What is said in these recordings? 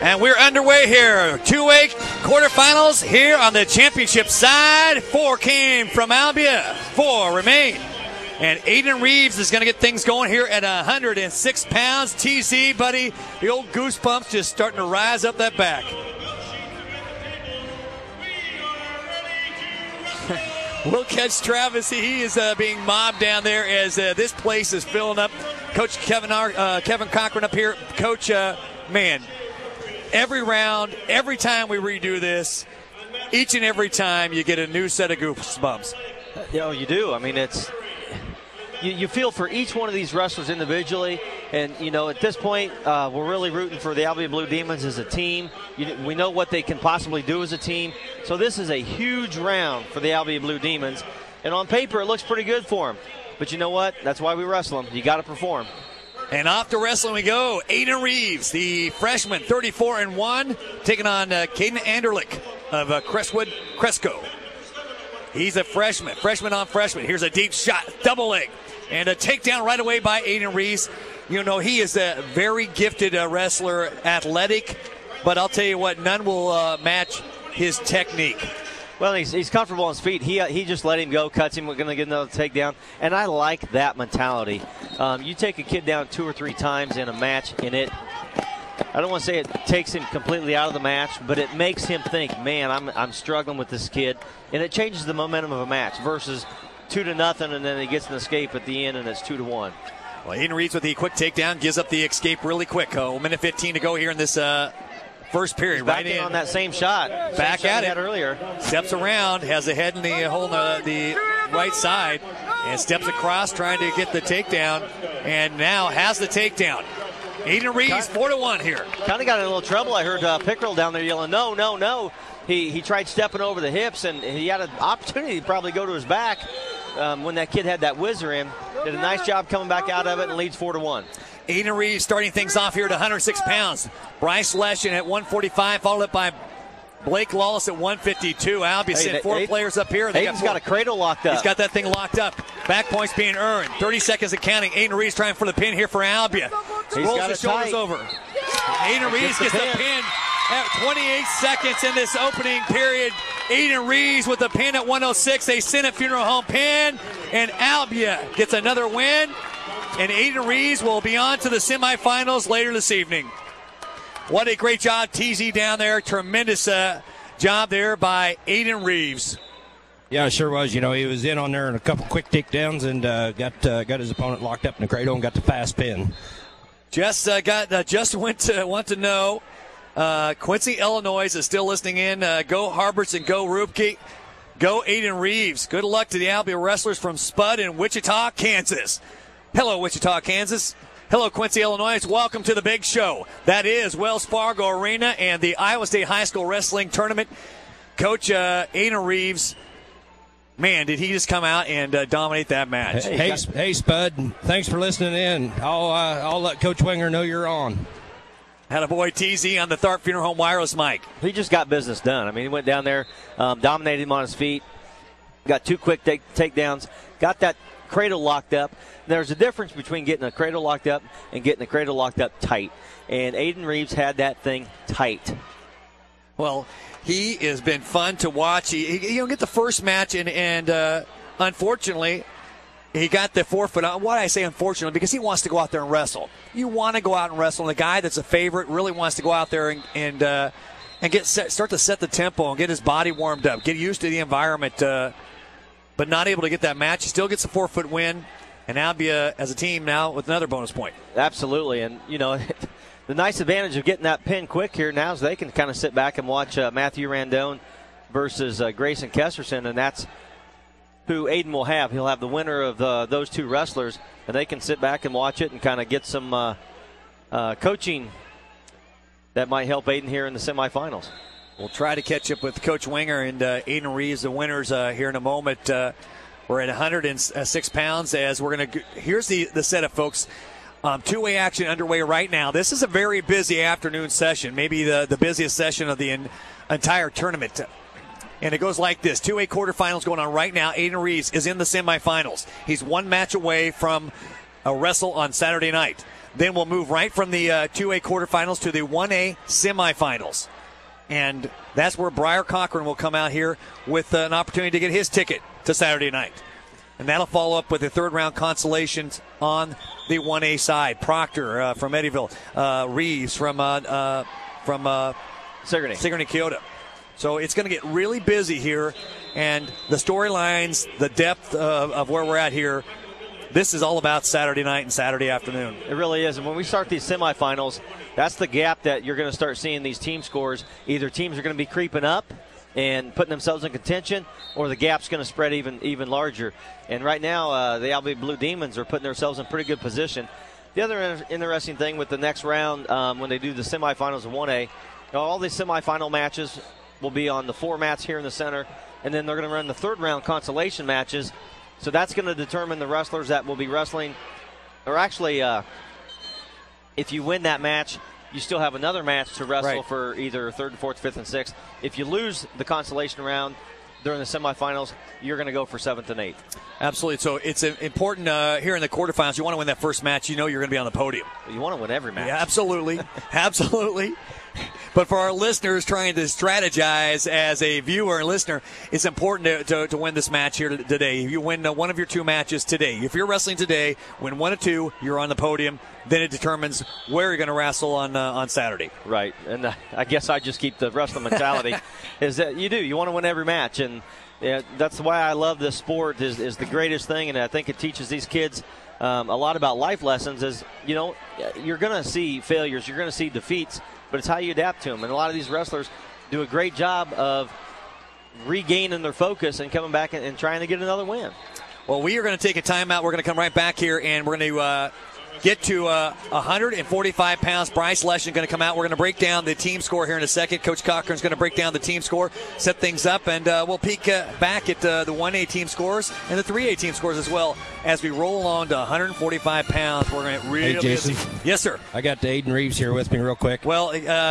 And we're underway here. 2A quarterfinals here on the championship side. 4 came from Albia. 4 remain. And Aiden Reeves is going to get things going here at 106 pounds. TC, buddy, the old goosebumps just starting to rise up that back. We'll catch Travis. He is being mobbed down there as this place is filling up. Coach Kevin Cochran up here. Coach, man, every round, every time we redo this, each and every time you get a new set of goosebumps. You know, you do. I mean, it's you feel for each one of these wrestlers individually, and you know at this point we're really rooting for the Albia Blue Demons as a team. We know what they can possibly do as a team, so this is a huge round for the Albia Blue Demons, and on paper it looks pretty good for them. But you know what? That's why we wrestle them. You got to perform. And off to wrestling we go. Aiden Reeves, the freshman, 34-1, taking on Caden Anderlich of Crestwood Cresco. He's a freshman on freshman. Here's a deep shot, double leg, and a takedown right away by Aiden Reeves. You know, he is a very gifted wrestler, athletic, but I'll tell you what, none will match his technique. Well, he's comfortable on his feet. He just let him go, cuts him. We're going to get another takedown. And I like that mentality. You take a kid down 2 or 3 times in a match, and I don't want to say it takes him completely out of the match, but it makes him think, man, I'm struggling with this kid. And it changes the momentum of a match versus 2-0, and then he gets an escape at the end, and it's 2-1. Well, Aiden Reeves with the quick takedown gives up the escape really quick. 1 minute 15 to go here in this first period. He's back in on that same shot. Back at it earlier. Steps around, has the head in the hole on the right side, and steps across trying to get the takedown, and now has the takedown. Aiden Reeves, 4-1 here. Kind of got in a little trouble. I heard Pickrell down there yelling, no, no, no. He tried stepping over the hips, and he had an opportunity to probably go to his back when that kid had that whizzer in. Did a nice job coming back out of it and leads 4-1. Aiden Reeves starting things off here at 106 pounds. Bryce Leshin at 145, followed up by Blake Lawless at 152. Albia sent 4 players up here. Aiden's got a cradle locked up. He's got that thing locked up. Back points being earned. 30 seconds of counting. Aiden Reeves trying for the pin here for Albia. Rolls his shoulders over. Aiden Reeves gets the pin at 28 seconds in this opening period. Aiden Reeves with the pin at 106. They send a funeral home pin, and Albia gets another win. And Aiden Reeves will be on to the semifinals later this evening. What a great job, TZ down there. Tremendous job there by Aiden Reeves. Yeah, it sure was. You know, he was in on there in a couple quick takedowns and got his opponent locked up in the cradle and got the fast pin. Just want to know. Quincy, Illinois is still listening in. Go Harbison, go Rupke, go Aiden Reeves. Good luck to the Albia wrestlers from Spud in Wichita, Kansas. Hello, Wichita, Kansas. Hello, Quincy, Illinois. Welcome to the big show. That is Wells Fargo Arena and the Iowa State High School Wrestling Tournament. Coach Aiden Reeves, man, did he just come out and dominate that match. Hey, Spud, thanks for listening in. I'll let Coach Wenger know you're on. Had a boy TZ on the Tharp Funeral Home wireless mic. He just got business done. I mean, he went down there, dominated him on his feet, got 2 quick takedowns, got that cradle locked up. There's a difference between getting a cradle locked up and getting a cradle locked up tight. And Aiden Reeves had that thing tight. Well, he has been fun to watch. He get the first match, and unfortunately, he got the forfeit. Why do I say unfortunately? Because he wants to go out there and wrestle. You want to go out and wrestle, and the guy that's a favorite really wants to go out there and start to set the tempo and get his body warmed up, get used to the environment, but not able to get that match. He still gets a 4-foot win, and Albia as a team now with another bonus point. Absolutely, and you know, the nice advantage of getting that pin quick here now is they can kind of sit back and watch Matthew Randone versus Grayson Kesterson, and that's who Aiden will have. He'll have the winner of those 2 wrestlers, and they can sit back and watch it and kind of get some coaching that might help Aiden here in the semifinals. We'll try to catch up with Coach Wenger and Aiden Reeves, the winners, here in a moment. We're at 106 pounds as we're going to – here's the setup, folks. 2-way action underway right now. This is a very busy afternoon session, maybe the busiest session of the entire tournament. And it goes like this. 2-way quarterfinals going on right now. Aiden Reeves is in the semifinals. He's 1 match away from a wrestle on Saturday night. then we'll move right from the 2A quarterfinals to the 1A semifinals. And that's where Briar Cochran will come out here with an opportunity to get his ticket to Saturday night. And that'll follow up with the third-round consolations on the 1A side. Proctor from Eddyville, Reeves from Sigourney Keota. So it's going to get really busy here, and the storylines, the depth of where we're at here, this is all about Saturday night and Saturday afternoon. It really is. And when we start these semifinals, that's the gap that you're going to start seeing these team scores. Either teams are going to be creeping up and putting themselves in contention, or the gap's going to spread even larger. And right now, the Albion Blue Demons are putting themselves in pretty good position. The other interesting thing with the next round, when they do the semifinals of 1A, all these semifinal matches will be on the 4 mats here in the center, and then they're going to run the third-round consolation matches. So that's going to determine the wrestlers that will be wrestling. Or actually, if you win that match, you still have another match to wrestle for either 3rd, 4th, 5th, and 6th. If you lose the consolation round during the semifinals, you're going to go for 7th and 8th. Absolutely. So it's important here in the quarterfinals. You want to win that first match. You know you're going to be on the podium. You want to win every match. Yeah, absolutely. Absolutely. But for our listeners trying to strategize as a viewer and listener, it's important to win this match here today. If you win one of your 2 matches today, if you're wrestling today, win 1 of 2, you're on the podium. Then it determines where you're going to wrestle on Saturday. Right. And I guess I just keep the wrestling mentality is that you want to win every match. And that's why I love this sport is the greatest thing. And I think it teaches these kids a lot about life lessons is, you're going to see failures. You're going to see defeats. But it's how you adapt to them. And a lot of these wrestlers do a great job of regaining their focus and coming back and trying to get another win. Well, we are going to take a timeout. We're going to come right back here, and we're going to get to 145 pounds. Bryce Leshin going to come out. We're going to break down the team score here in a second. Coach Cochran's going to break down the team score, set things up, and we'll peek back at the 1A team scores and the 3A team scores as well as we roll along to 145 pounds. We're going to really Hey, Jason. busy. Yes, sir. I got Aiden Reeves here with me real quick. Well,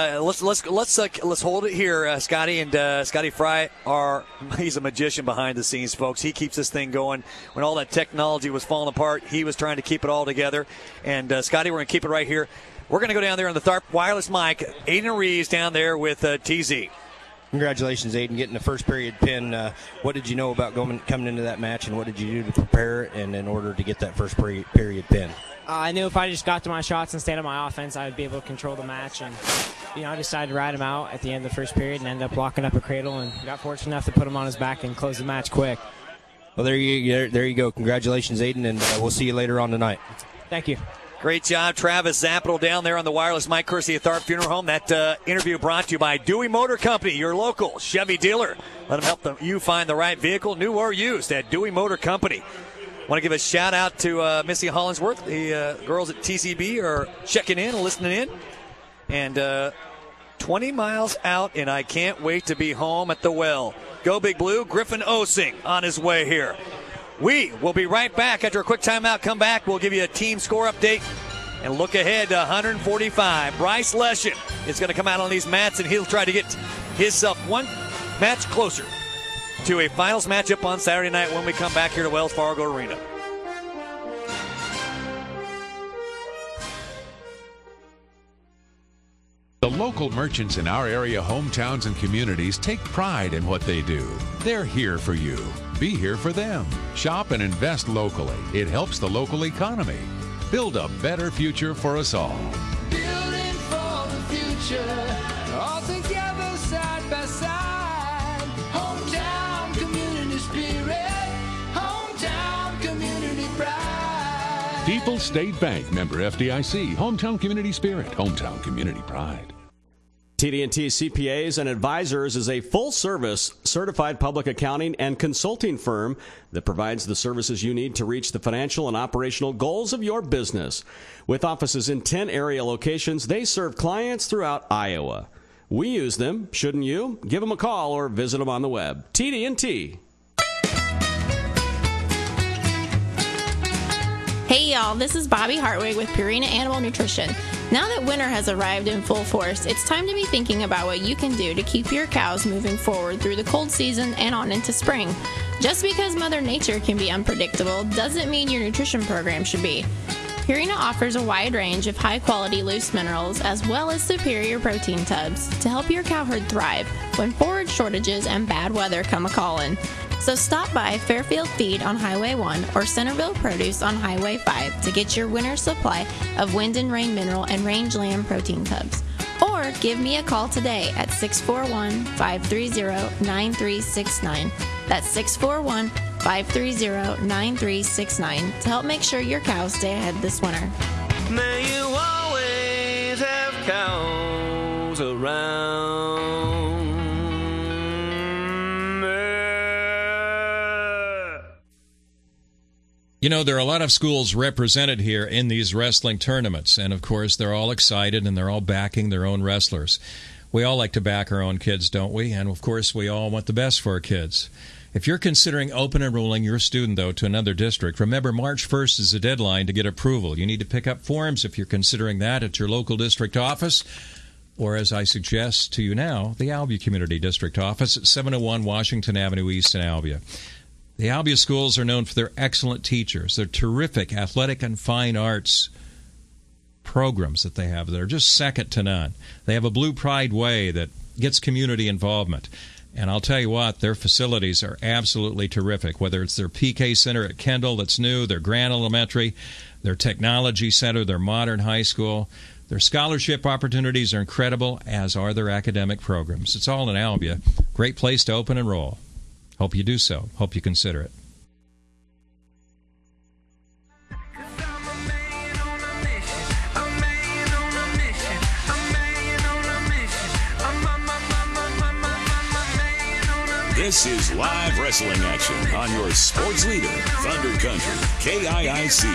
let's hold it here. Scotty and Scotty Fry he's a magician behind the scenes, folks. He keeps this thing going. When all that technology was falling apart, he was trying to keep it all together. And Scotty, we're going to keep it right here. We're going to go down there on the Tharp wireless mic. Aiden Reeves down there with TZ. Congratulations, Aiden, getting the first period pin. What did you know about coming into that match, and what did you do to prepare and in order to get that first period pin? I knew if I just got to my shots and stayed on my offense, I would be able to control the match. And I decided to ride him out at the end of the first period and ended up locking up a cradle and got fortunate enough to put him on his back and close the match quick. Well, there you go. Congratulations, Aiden, and we'll see you later on tonight. Thank you. Great job, Travis Zapital down there on the wireless mic, courtesy of Tharp Funeral Home. That interview brought to you by Dewey Motor Company, your local Chevy dealer. Let them help you find the right vehicle, new or used, at Dewey Motor Company. Want to give a shout-out to Missy Hollingsworth. The girls at TCB are checking in and listening in. And 20 miles out, and I can't wait to be home at the well. Go Big Blue, Griffin Osing on his way here. We will be right back after a quick timeout. Come back. We'll give you a team score update and look ahead to 145. Bryce Leshin is going to come out on these mats, and he'll try to get himself one match closer to a finals matchup on Saturday night when we come back here to Wells Fargo Arena. The local merchants in our area, hometowns, and communities take pride in what they do. They're here for you. Be here for them. Shop and invest locally. It helps the local economy. Build a better future for us all. Building for the future, all together side by side. Hometown community spirit, hometown community pride. People's State Bank, member FDIC, hometown community spirit, hometown community pride. TD&T CPAs and Advisors is a full-service certified public accounting and consulting firm that provides the services you need to reach the financial and operational goals of your business. With offices in 10 area locations, they serve clients throughout Iowa. We use them. Shouldn't you? Give them a call or visit them on the web. TD&T. Hey y'all, this is Bobby Hartwig with Purina Animal Nutrition. Now that winter has arrived in full force, it's time to be thinking about what you can do to keep your cows moving forward through the cold season and on into spring. Just because Mother Nature can be unpredictable doesn't mean your nutrition program should be. Purina offers a wide range of high-quality loose minerals as well as superior protein tubs to help your cow herd thrive when forage shortages and bad weather come a-callin'. So stop by Fairfield Feed on Highway 1 or Centerville Produce on Highway 5 to get your winter supply of Wind and Rain mineral and rangeland protein tubs. Or give me a call today at 641-530-9369. That's 641-530-9369 to help make sure your cows stay ahead this winter. May you always have cows around. You know, there are a lot of schools represented here in these wrestling tournaments, and of course they're all excited and they're all backing their own wrestlers. We all like to back our own kids, don't we? And of course we all want the best for our kids. If you're considering open enrolling your student, though, to another district, remember March 1st is the deadline to get approval. You need to pick up forms if you're considering that at your local district office, or as I suggest to you now, the Albia Community District Office at 701 Washington Avenue East in Albia. The Albia schools are known for their excellent teachers, their terrific athletic and fine arts programs that they have that are just second to none. They have a Blue Pride way that gets community involvement. And I'll tell you what, their facilities are absolutely terrific, whether it's their PK Center at Kendall that's new, their Grand Elementary, their Technology Center, their modern high school. Their scholarship opportunities are incredible, as are their academic programs. It's all in Albia. Great place to open enroll. Hope you do so. Hope you consider it. This is live wrestling action on your sports leader, Thunder Country, KIIC.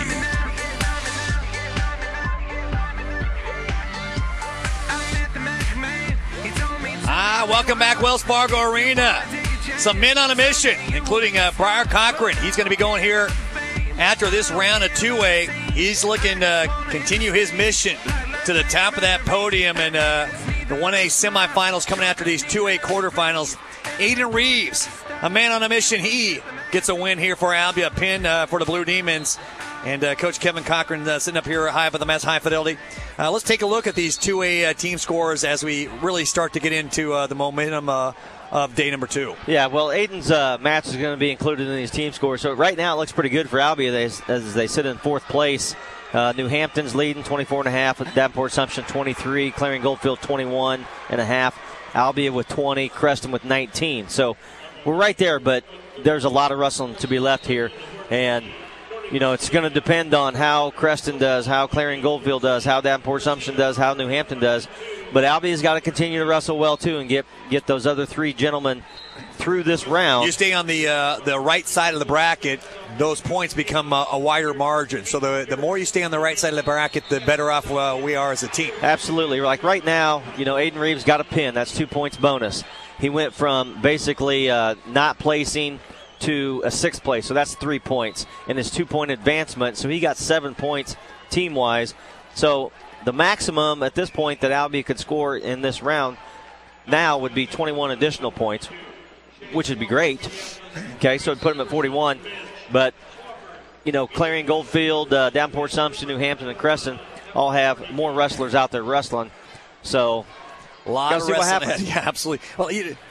Welcome back, Wells Fargo Arena. Some men on a mission, including Briar Cochran. He's going to be going here after this round of 2A. He's looking to continue his mission to the top of that podium. And the 1A semifinals coming after these 2A quarterfinals. Aiden Reeves, a man on a mission. He gets a win here for Albia, a pin for the Blue Demons. And Coach Kevin Cochran sitting up here high for the Mets High Fidelity. Let's take a look at these 2A team scores as we really start to get into the momentum of day number 2. Yeah, well, Aiden's match is going to be included in these team scores. So right now it looks pretty good for Albia as they sit in 4th place. New Hampton's leading 24.5 with Davenport Assumption 23, Clarion Goldfield 21.5, Albia with 20, Creston with 19. So we're right there, but there's a lot of wrestling to be left here. And, you know, it's going to depend on how Creston does, how Clarion Goldfield does, how Davenport Assumption does, how New Hampton does. But Albia's got to continue to wrestle well, too, and get those other 3 gentlemen through this round. You stay on the right side of the bracket, those points become a wider margin. So the more you stay on the right side of the bracket, the better off we are as a team. Absolutely. Like right now, you know, Aiden Reeves got a pin. That's 2 points bonus. He went from basically not placing to a 6th place, so that's 3 points in his 2-point advancement. So he got 7 points team-wise. So the maximum at this point that Albia could score in this round now would be 21 additional points, which would be great. Okay, so it'd put him at 41. But, you know, Clarion Goldfield, Davenport Assumption, New Hampton, and Creston all have more wrestlers out there wrestling. So, a lot of see what happens. Yeah, absolutely. Well,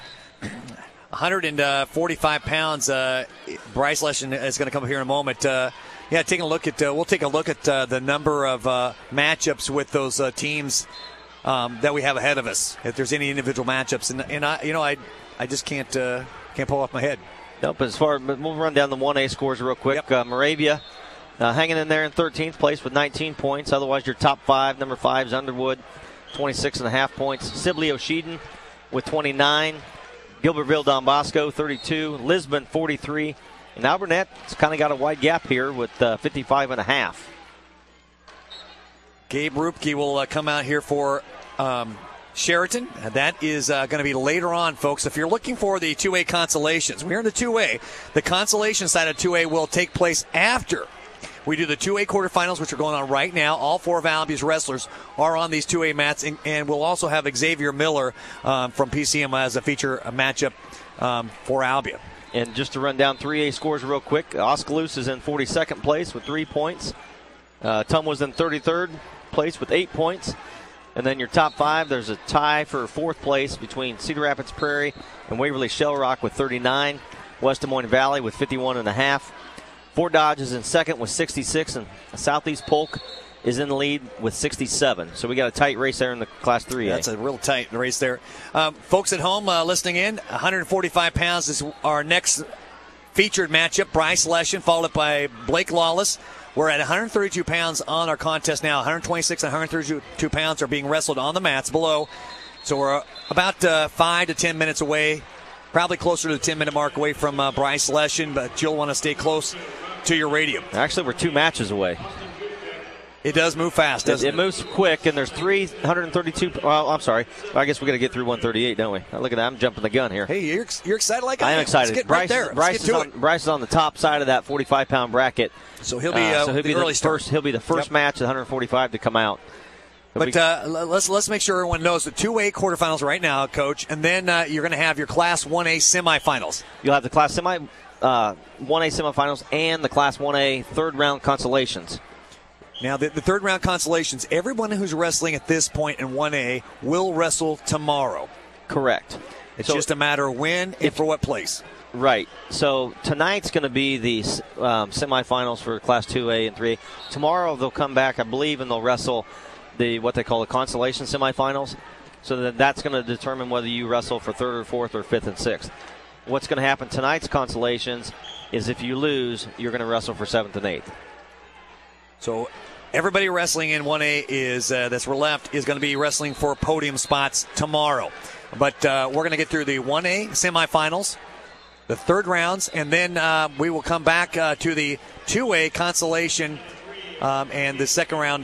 145 pounds. Bryce Leshen is going to come up here in a moment. Taking a look at we'll take a look at the number of matchups with those teams that we have ahead of us. If there's any individual matchups, and I just can't pull off my head. Nope. We'll run down the 1A scores real quick. Yep. Moravia hanging in there in 13th place with 19 points. Otherwise, your top 5. Number 5 is Underwood, 26.5 points. Sibley Oshedon with 29. Gilbertville Don Bosco, 32. Lisbon, 43. And Alburnet's kind of got a wide gap here with 55.5. Gabe Rupke will come out here for Sheraton. That is going to be later on, folks. If you're looking for the 2A consolations, we're in the 2A. The consolation side of 2A will take place after we do the 2A quarterfinals, which are going on right now. All 4 of Albia's wrestlers are on these 2A mats, and we'll also have Xavier Miller from PCM as a feature matchup for Albia. And just to run down 3A scores real quick, Oskaloosa is in 42nd place with 3 points. Tumwa's in 33rd place with 8 points. And then your top 5, there's a tie for 4th place between Cedar Rapids Prairie and Waverly Shell Rock with 39. West Des Moines Valley with 51.5. Fort Dodge is in 2nd with 66, and Southeast Polk is in the lead with 67. So we got a tight race there in the Class 3A. That's a real tight race there. Folks at home listening in, 145 pounds is our next featured matchup. Bryce Leshin followed up by Blake Lawless. We're at 132 pounds on our contest now. 126 and 132 pounds are being wrestled on the mats below. So we're about 5 to 10 minutes away, probably closer to the 10-minute mark away from Bryce Leshin, but you'll want to stay close to your radio. Actually, we're 2 matches away. It does move fast, doesn't it? It moves quick, and there's 132. Well, I'm sorry. I guess we got to get through 138, don't we? Look at that. I'm jumping the gun here. Hey, you're excited like I am. I am excited. Let's get right there. Bryce is on the top side of that 45-pound bracket. So he'll be the first. He'll be the first match at 145 to come out. But let's make sure everyone knows the 2A quarterfinals right now, Coach, and then you're going to have your Class 1A semifinals. You'll have the Class 1A semifinals and the Class 1A third-round consolations. Now, the third-round consolations, everyone who's wrestling at this point in 1A will wrestle tomorrow. Correct. It's just a matter of when and for what place. Right. So tonight's going to be the semifinals for Class 2A and 3A. Tomorrow they'll come back, I believe, and they'll wrestle what they call the consolation semifinals. So that's going to determine whether you wrestle for 3rd or 4th or 5th and 6th. What's going to happen tonight's consolations is if you lose, you're going to wrestle for 7th and 8th. So everybody wrestling in 1A that's left is going to be wrestling for podium spots tomorrow. But we're going to get through the 1A semifinals, the third rounds, and then we will come back to the 2A consolation and the second round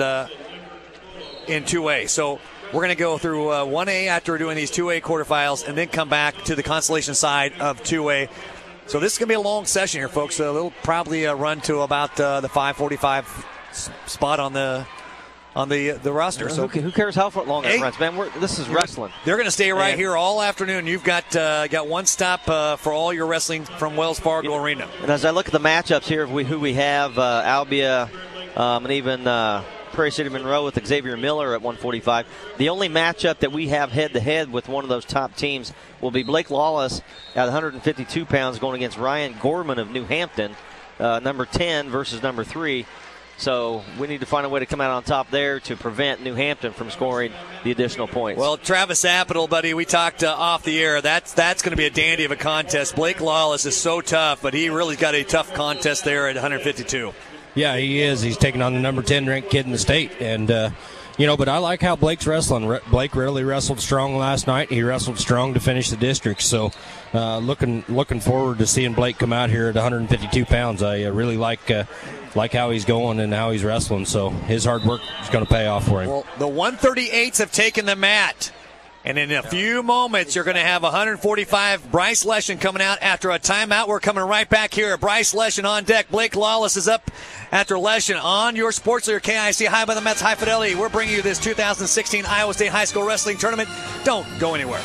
in 2A. So we're going to go through 1A after we're doing these 2A quarterfinals and then come back to the consolation side of 2A. So this is going to be a long session here, folks. So it'll probably run to about the 5:45 spot on the roster. So who cares how long it runs, man? This is wrestling. They're going to stay right here all afternoon. You've got one stop for all your wrestling from Wells Fargo Arena. And as I look at the matchups here of who we have, Albia and even Prairie City Monroe with Xavier Miller at 145. The only matchup that we have head-to-head with one of those top teams will be Blake Lawless at 152 pounds going against Ryan Gorman of New Hampton, number 10 versus number 3. So we need to find a way to come out on top there to prevent New Hampton from scoring the additional points. Well, Travis Appital, buddy, we talked off the air. That's going to be a dandy of a contest. Blake Lawless is so tough, but he really got a tough contest there at 152. Yeah, he is. He's taking on the number 10 ranked kid in the state. And, but I like how Blake's wrestling. Blake really wrestled strong last night. He wrestled strong to finish the district. So looking forward to seeing Blake come out here at 152 pounds. I really like how he's going and how he's wrestling. So his hard work is going to pay off for him. Well, the 138s have taken the mat. And in a few moments, you're going to have 145 Bryce Leshin coming out after a timeout. We're coming right back here. Bryce Leshin on deck. Blake Lawless is up after Leshin on your Sports Leader KIC High by the Mets High Fidelity. We're bringing you this 2016 Iowa State High School Wrestling Tournament. Don't go anywhere.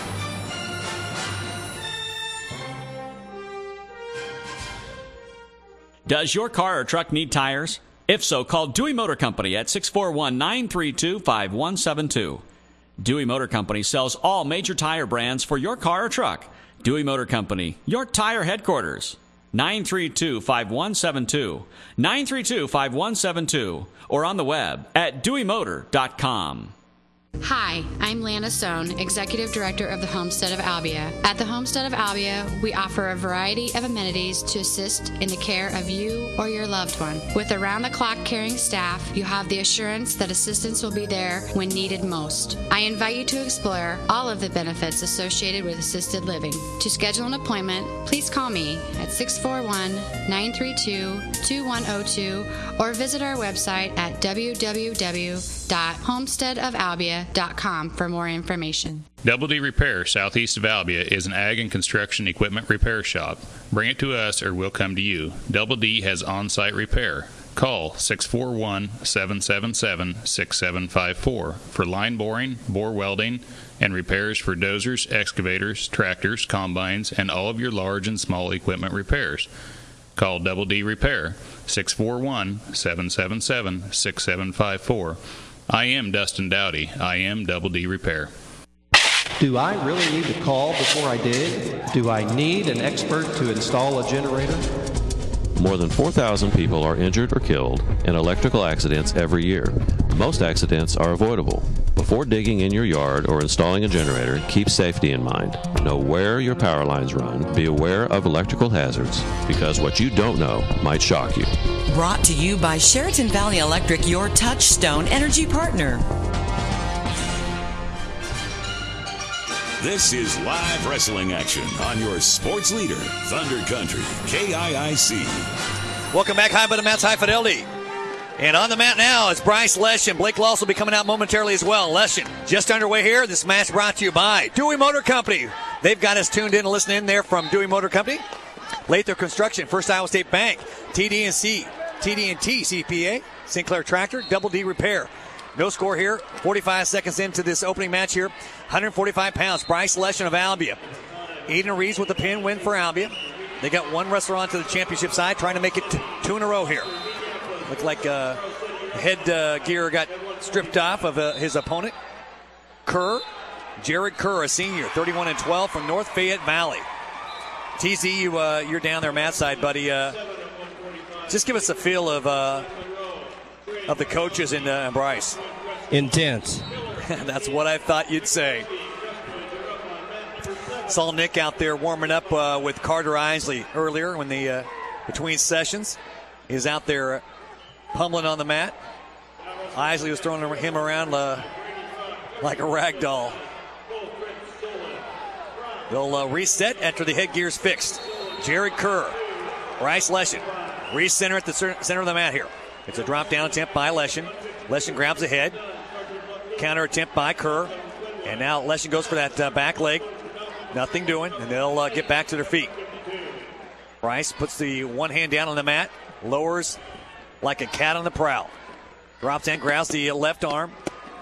Does your car or truck need tires? If so, call Dewey Motor Company at 641-932-5172. Dewey Motor Company sells all major tire brands for your car or truck. Dewey Motor Company, your tire headquarters. 932-5172. 932-5172. Or on the web at deweymotor.com. Hi, I'm Lana Stone, Executive Director of the Homestead of Albia. At the Homestead of Albia, we offer a variety of amenities to assist in the care of you or your loved one. With around-the-clock caring staff, you have the assurance that assistance will be there when needed most. I invite you to explore all of the benefits associated with assisted living. To schedule an appointment, please call me at 641-932-2102 or visit our website at www.homesteadofalbia.com for more information. Double D Repair, southeast of Albia, is an ag and construction equipment repair shop. Bring it to us or we'll come to you. Double D has on-site repair. Call 641-777-6754 for line boring, bore welding, and repairs for dozers, excavators, tractors, combines, and all of your large and small equipment repairs. Call Double D Repair, 641-777-6754. I am Dustin Dowdy. I am Double D Repair. Do I really need to call before I dig? Do I need an expert to install a generator? More than 4,000 people are injured or killed in electrical accidents every year. Most accidents are avoidable. Before digging in your yard or installing a generator, keep safety in mind. Know where your power lines run. Be aware of electrical hazards, because what you don't know might shock you. Brought to you by Sheraton Valley Electric, your Touchstone energy partner. This is live wrestling action on your sports leader, Thunder Country, KIIC. Welcome back, High Bottom Mats, High Fidelity. And on the mat now is Bryce Leshin. Blake Lawson will be coming out momentarily as well. Leshin just underway here. This match brought to you by Dewey Motor Company. They've got us tuned in and listening in there from Dewey Motor Company. Lather Construction, First Iowa State Bank, TD&T CPA, Sinclair Tractor, Double D Repair. No score here. 45 seconds into this opening match here. 145 pounds. Bryce Leshin of Albia. Aiden Reeves with the pin win for Albia. They got one wrestler onto the championship side, trying to make it two in a row here. Looked like head gear got stripped off of his opponent. Jared Kerr, a senior, 31-12 from North Fayette Valley. TZ, you're down there, Matt side, buddy. Just give us a feel of the coaches and Bryce. Intense. That's what I thought you'd say. Saw Nick out there warming up with Carter Isley earlier when the between sessions. He's out there pummeling on the mat. Isley was throwing him around like a rag doll. They'll reset after the headgear's fixed. Jared Kerr, Bryce Leshin, recenter at the center of the mat here. It's a drop down attempt by Leshin. Leshin grabs the head. Counter attempt by Kerr. And now Leshin goes for that back leg. Nothing doing, and they'll get back to their feet. Bryce puts the one hand down on the mat, lowers like a cat on the prowl. Drops and grabs the left arm.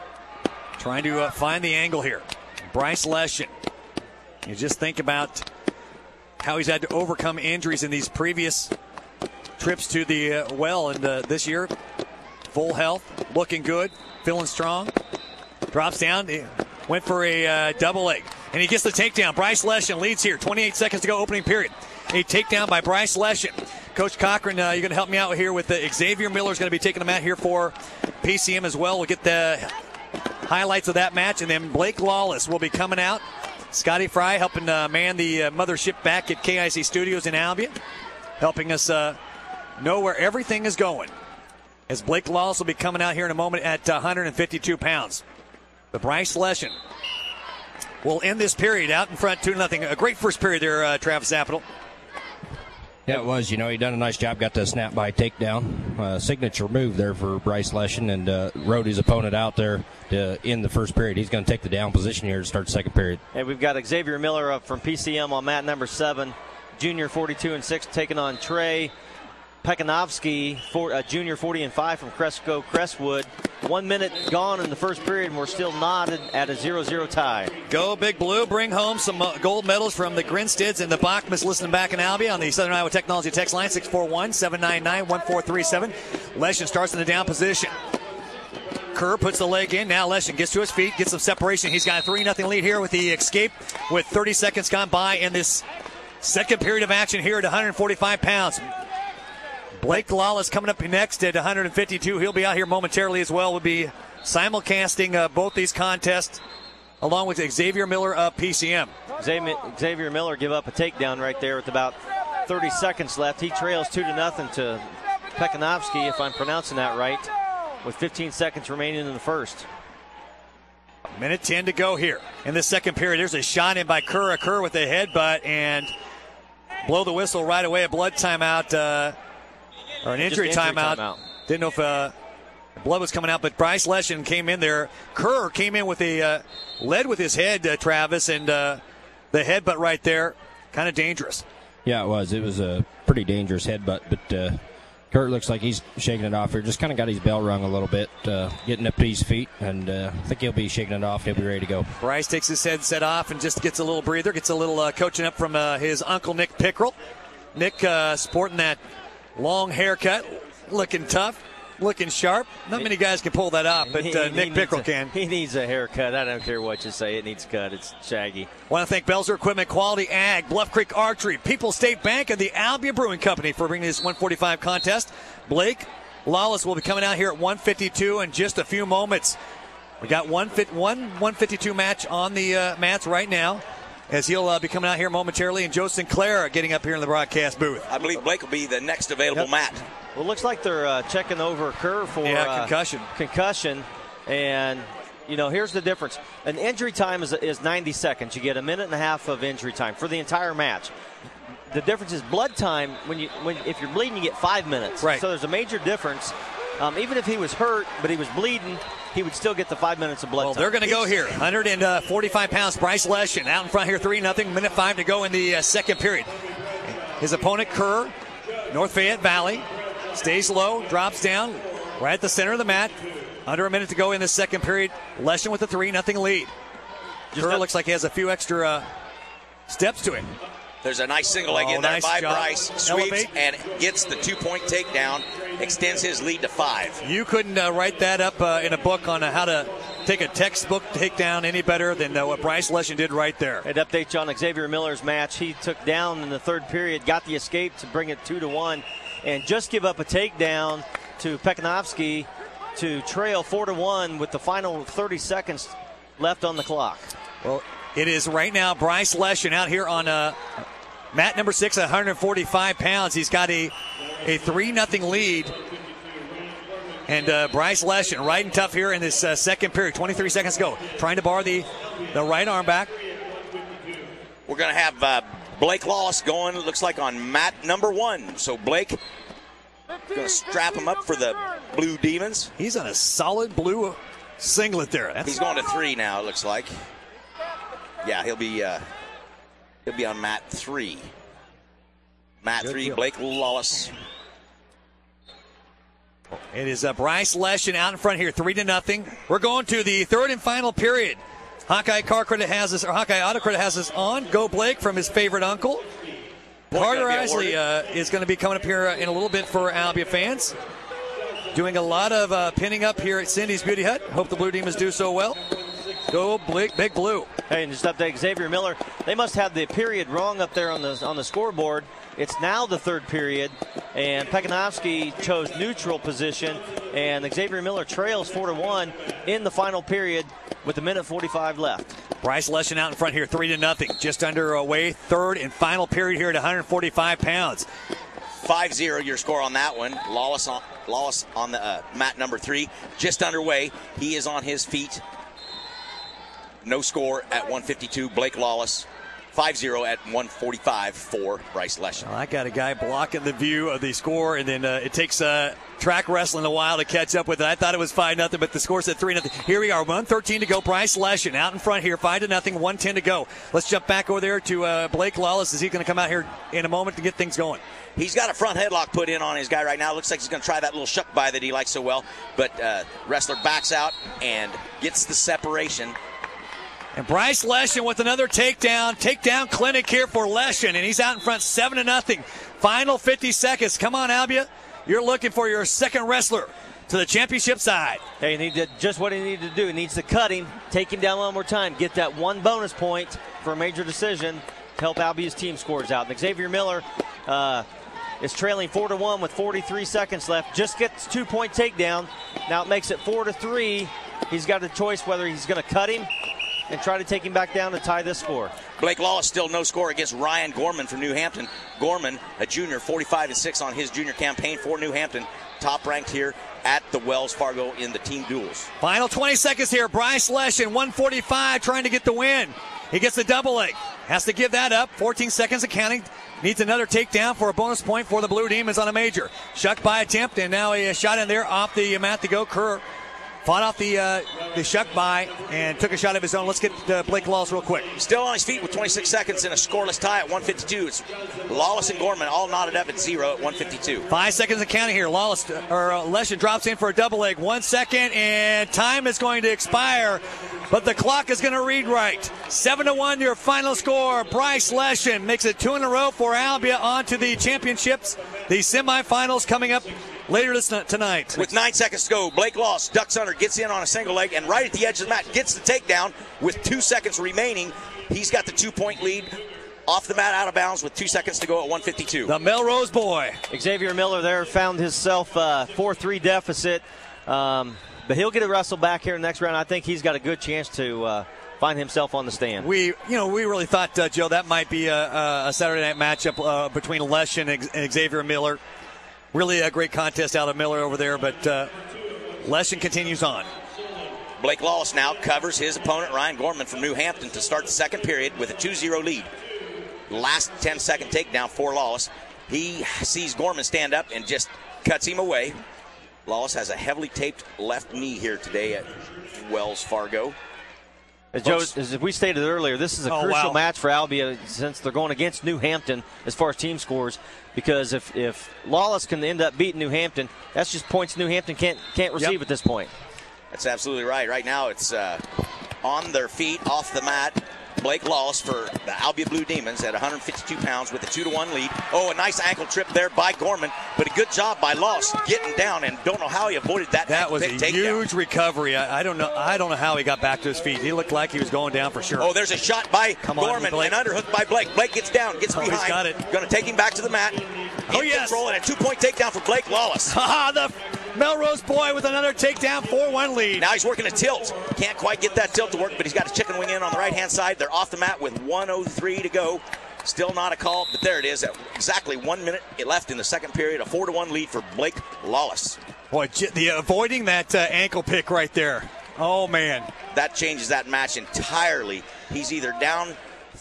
Trying to find the angle here. Bryce Leshin. You just think about how he's had to overcome injuries in these previous trips to the well, and this year, full health, looking good, feeling strong. Drops down, went for a double leg, and he gets the takedown. Bryce Leshin leads here, 28 seconds to go, opening period. A takedown by Bryce Leshin. Coach Cochran, you're going to help me out here with Xavier Miller is going to be taking the mat here for PCM as well. We'll get the highlights of that match, and then Blake Lawless will be coming out. Scotty Fry helping man the mothership back at KIC Studios in Albion, helping us know where everything is going. As Blake Lawless will be coming out here in a moment at 152 pounds. But Bryce Leshin will end this period out in front 2-0. A great first period there, Travis Zappital. Yeah, it was. He done a nice job. Got the snap by takedown. Signature move there for Bryce Leshin, and rode his opponent out there to end the first period. He's going to take the down position here to start the second period. And we've got Xavier Miller up from PCM on mat number 7. Junior 42-6 taking on Trey Pekanovsky, junior 40-5 from Cresco Crestwood. 1 minute gone in the first period, and we're still knotted at a 0-0 tie. Go Big Blue, bring home some gold medals from the Grinsteads and the Bachmas listening back in Albia on the Southern Iowa Technology text line, 641-799-1437. Leshin starts in the down position. Kerr puts the leg in. Now Leshin gets to his feet, gets some separation. He's got a 3-0 lead here with the escape with 30 seconds gone by in this second period of action here at 145 pounds. Blake Lawless coming up next at 152. He'll be out here momentarily as well. We'll be simulcasting both these contests along with Xavier Miller of PCM. Xavier Miller give up a takedown right there with about 30 seconds left. He trails 2-0 to Pekanovsky, if I'm pronouncing that right, with 15 seconds remaining in the first. Minute 10 to go here in the second period. There's a shot in by Kerr with a headbutt, and blow the whistle right away. A blood timeout. Or an injury timeout. Didn't know if blood was coming out, but Bryce Leshin came in there. Kerr came in with led with his head, Travis, and the headbutt right there, kind of dangerous. Yeah, it was. It was a pretty dangerous headbutt, but Kurt looks like he's shaking it off here. Just kind of got his bell rung a little bit, getting up to his feet, and I think he'll be shaking it off. He'll be ready to go. Bryce takes his headset off and just gets a little breather, gets a little coaching up from his uncle, Nick Pickrell. Nick sporting that Long haircut, looking tough, looking sharp. Not many guys can pull that off, but Nick Pickrell can. He needs a haircut. I don't care what you say. It needs cut. It's shaggy. Want to thank Belzer Equipment, Quality Ag, Bluff Creek Archery, People's State Bank, and the Albia Brewing Company for bringing this 145 contest. Blake Lawless will be coming out here at 152 in just a few moments. We got one 152 match on the mats right now, as he'll be coming out here momentarily, and Joe Sinclair getting up here in the broadcast booth. I believe Blake will be the next available mat. Well, it looks like they're checking over Kerr for concussion. And, here's the difference. An injury time is 90 seconds. You get a minute and a half of injury time for the entire match. The difference is blood time. If you're bleeding, you get 5 minutes. Right. So there's a major difference. Even if he was hurt, but he was bleeding, he would still get the 5 minutes of blood time. They're going to go here. 145 pounds, Bryce Leshin out in front here, 3-0. Minute 5 to go in the second period. His opponent, Kerr, North Fayette Valley, stays low, drops down, right at the center of the mat. Under a minute to go in the second period. Leshin with a 3-0 lead. Kerr looks like he has a few extra steps to him. There's a nice single leg in there by Bryce. Sweeps and gets the 2-point takedown. Extends his lead to 5. You couldn't write that up in a book on how to take a textbook takedown any better than what Bryce Leshin did right there. It updates you on Xavier Miller's match. He took down in the third period, got the escape to bring it 2-1, and just give up a takedown to Pekonovsky to trail 4-1 with the final 30 seconds left on the clock. Well, it is right now Bryce Leshin out here on mat number 6 at 145 pounds. He's got a 3-0 lead. And Bryce Leshin riding tough here in this second period. 23 seconds to go. Trying to bar the right arm back. We're going to have Blake Lawless going, it looks like, on mat number 1. So Blake going to strap him up for the Blue Demons. He's on a solid blue singlet there. He's going to 3 now, it looks like. Yeah, he'll be on mat 3. Mat 3, Blake Lawless. It is Bryce Leshin out in front here, 3-0. We're going to the third and final period. Hawkeye Auto Credit has us on. Go Blake from his favorite uncle. Carter Isley is going to be coming up here in a little bit for Albia fans. Doing a lot of pinning up here at Cindy's Beauty Hut. Hope the Blue Demons do so well. Go Blake, Big Blue. Hey, and just update Xavier Miller. They must have the period wrong up there on the scoreboard. It's now the third period, and Pekonovsky chose neutral position, and Xavier Miller trails 4-1 in the final period with a minute 45 left. Bryce Leshin out in front here, 3-0. Just underway, third and final period here at 145 pounds. 5-0 your score on that one. Lawless on the mat number 3. Just underway. He is on his feet. No score at 152. Blake Lawless. 5-0 at 145 for Bryce Leshin. Well, I got a guy blocking the view of the score, and then it takes track wrestling a while to catch up with it. I thought it was 5-0, but the score said 3-0. Here we are, 1:13 to go. Bryce Leshin out in front here, 5-0, 1:10 to go. Let's jump back over there to Blake Lawless. Is he going to come out here in a moment to get things going? He's got a front headlock put in on his guy right now. Looks like he's going to try that little shuck by that he likes so well, but wrestler backs out and gets the separation. And Bryce Leshin with another takedown clinic here for Leshin, and he's out in front 7-0. Final 50 seconds. Come on, Albia. You're looking for your second wrestler to the championship side. Hey, he did just what he needed to do. He needs to cut him, take him down one more time, get that one bonus point for a major decision to help Albia's team scores out. And Xavier Miller is trailing 4-1 with 43 seconds left. Just gets 2-point takedown. Now it makes it 4-3. He's got a choice whether he's going to cut him and try to take him back down to tie this score. Blake Lawless still no score against Ryan Gorman from New Hampton. Gorman, a junior, 45-6 on his junior campaign for New Hampton. Top ranked here at the Wells Fargo in the team duels. Final 20 seconds here. Bryce Leshin, 145, trying to get the win. He gets the double leg. Has to give that up. 14 seconds of counting. Needs another takedown for a bonus point for the Blue Demons on a major. Shuck by attempt, and now a shot in there off the mat to go. Kerr fought off the shuck by and took a shot of his own. Let's get Blake Lawless real quick. Still on his feet with 26 seconds in a scoreless tie at 152. It's Lawless and Gorman all knotted up at 0 at 152. 5 seconds of counting here. Leschen drops in for a double leg. 1 second, and time is going to expire, but the clock is going to read right. 7-1, your final score. Bryce Leschen makes it 2 in a row for Albia on to the championships. The semifinals coming up later tonight. With 9 seconds to go, Blake Lawless ducks under, gets in on a single leg, and right at the edge of the mat gets the takedown with 2 seconds remaining. He's got the 2-point lead. Off the mat, out of bounds with 2 seconds to go at 152. The Melrose boy. Xavier Miller there found himself 4-3 deficit. But he'll get a wrestle back here in the next round. I think he's got a good chance to find himself on the stand. We really thought, Joe, that might be a Saturday night matchup between Leschen and Xavier Miller. Really a great contest out of Miller over there, but Leschen continues on. Blake Lawless now covers his opponent, Ryan Gorman, from New Hampton to start the second period with a 2-0 lead. Last 10-second takedown for Lawless. He sees Gorman stand up and just cuts him away. Lawless has a heavily taped left knee here today at Wells Fargo. Joe, as we stated earlier, this is a crucial match for Albia since they're going against New Hampton as far as team scores. Because if Lawless can end up beating New Hampton, that's just points New Hampton can't receive at this point. That's absolutely right. Right now it's on their feet, off the mat. Blake Lawless for the Albia Blue Demons at 152 pounds with a 2-1 lead. Oh, a nice ankle trip there by Gorman, but a good job by Lawless getting down, and don't know how he avoided that. That was a huge recovery. I don't know how he got back to his feet. He looked like he was going down for sure. Oh, there's a shot by Gorman and underhook by Blake. Blake gets down, gets behind. He's got it. Going to take him back to the mat. Control, and a 2-point takedown for Blake Lawless. The Melrose boy with another takedown, 4-1 lead. Now he's working a tilt. Can't quite get that tilt to work, but he's got a chicken wing in on the right-hand side. They're off the mat with 1:03 to go. Still not a call, but there it is. Exactly 1 minute left in the second period. A 4-1 lead for Blake Lawless. Boy, avoiding that ankle pick right there. Oh, man. That changes that match entirely. He's either down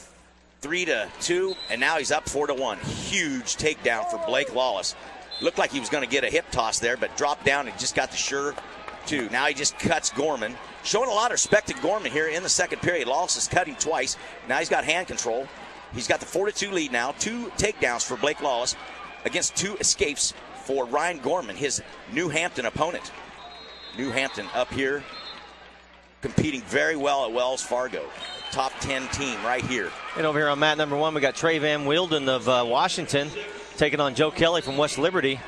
3-2, and now he's up 4-1. Huge takedown for Blake Lawless. Looked like he was going to get a hip toss there, but dropped down and just got the sure 2. Now he just cuts Gorman. Showing a lot of respect to Gorman here in the second period. Lawless is cutting twice. Now he's got hand control. He's got the 4-2 lead now. 2 takedowns for Blake Lawless against 2 escapes for Ryan Gorman, his New Hampton opponent. New Hampton up here competing very well at Wells Fargo. Top 10 team right here. And over here on mat number 1, we got Trey Van Wielden of Washington taking on Joe Kelly from West Liberty.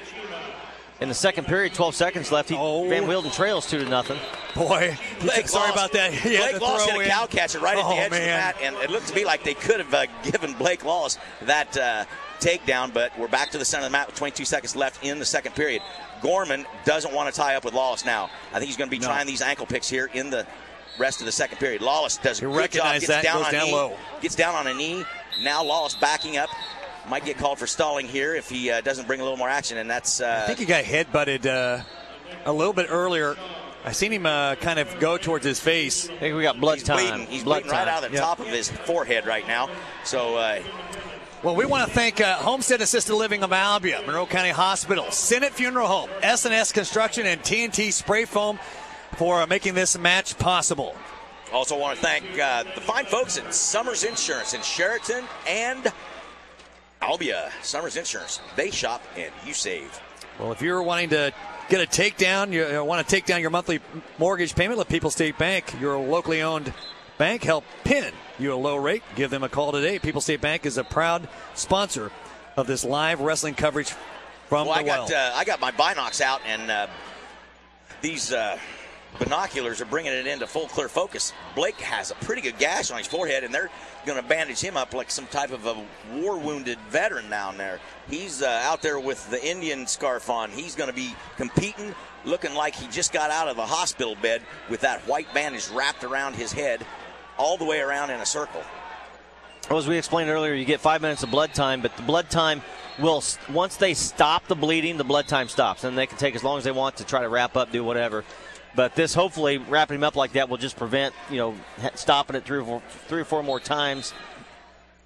In the second period, 12 seconds left. Van Wielden trails 2-0. Boy, sorry about that. Blake Lawless hit a cow catcher right at the edge of the mat, and it looked to me like they could have given Blake Lawless that takedown, but we're back to the center of the mat with 22 seconds left in the second period. Gorman doesn't want to tie up with Lawless now. I think he's going to be trying these ankle picks here in the rest of the second period. Lawless does a good job, gets down on a knee. Now Lawless backing up. Might get called for stalling here if he doesn't bring a little more action, and that's... I think he got head-butted a little bit earlier. I seen him kind of go towards his face. I think we got blood time. He's bleeding right out of the top of his forehead right now. So... well, we want to thank Homestead Assisted Living of Albia, Monroe County Hospital, Senate Funeral Home, S&S Construction, and TNT Spray Foam for making this match possible. Also want to thank the fine folks at Summers Insurance in Sheraton and Albia. Summers Insurance. They shop and you save. Well, if you're wanting to get a takedown, you want to take down your monthly mortgage payment, let People's State Bank, your locally owned bank, help pin you a low rate. Give them a call today. People's State Bank is a proud sponsor of this live wrestling coverage from the well. I got my binocs out, and these binoculars are bringing it into full clear focus. Blake has a pretty good gash on his forehead, and they're going to bandage him up like some type of a war-wounded veteran down there. He's out there with the Indian scarf on. He's going to be competing, looking like he just got out of a hospital bed with that white bandage wrapped around his head all the way around in a circle. Well, as we explained earlier, you get 5 minutes of blood time, but the blood time will, once they stop the bleeding, the blood time stops, and they can take as long as they want to try to wrap up, do whatever. But this, hopefully, wrapping him up like that will just prevent, stopping it three or four more times.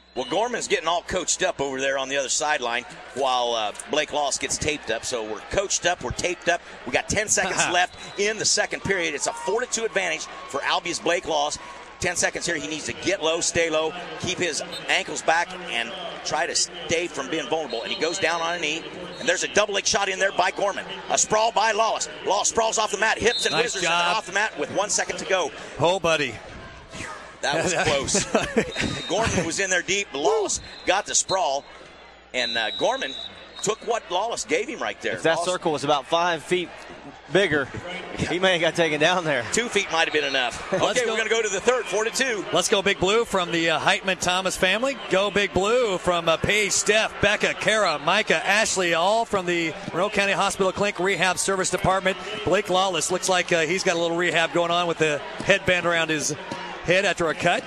Well, Gorman's getting all coached up over there on the other sideline while Blake Lawless gets taped up. So we're coached up, we're taped up. We got 10 seconds left in the second period. It's a 4-2 advantage for Albia's Blake Lawless. 10 seconds here. He needs to get low, stay low, keep his ankles back, and try to stay from being vulnerable. And he goes down on a knee. And there's a double leg shot in there by Gorman. A sprawl by Lawless. Lawless sprawls off the mat, hips and whizzers, and then off the mat with 1 second to go. Oh, buddy. That was close. Gorman was in there deep. Lawless got the sprawl, and Gorman took what Lawless gave him right there. If that circle was about 5 feet bigger, he may have got taken down there. 2 feet might have been enough. Okay, we're going to go to the third, 4-2. Let's go Big Blue from the Heitman Thomas family. Go Big Blue from Paige, Steph, Becca, Kara, Micah, Ashley, all from the Monroe County Hospital Clinic Rehab Service Department. Blake Lawless looks like he's got a little rehab going on with the headband around his head after a cut.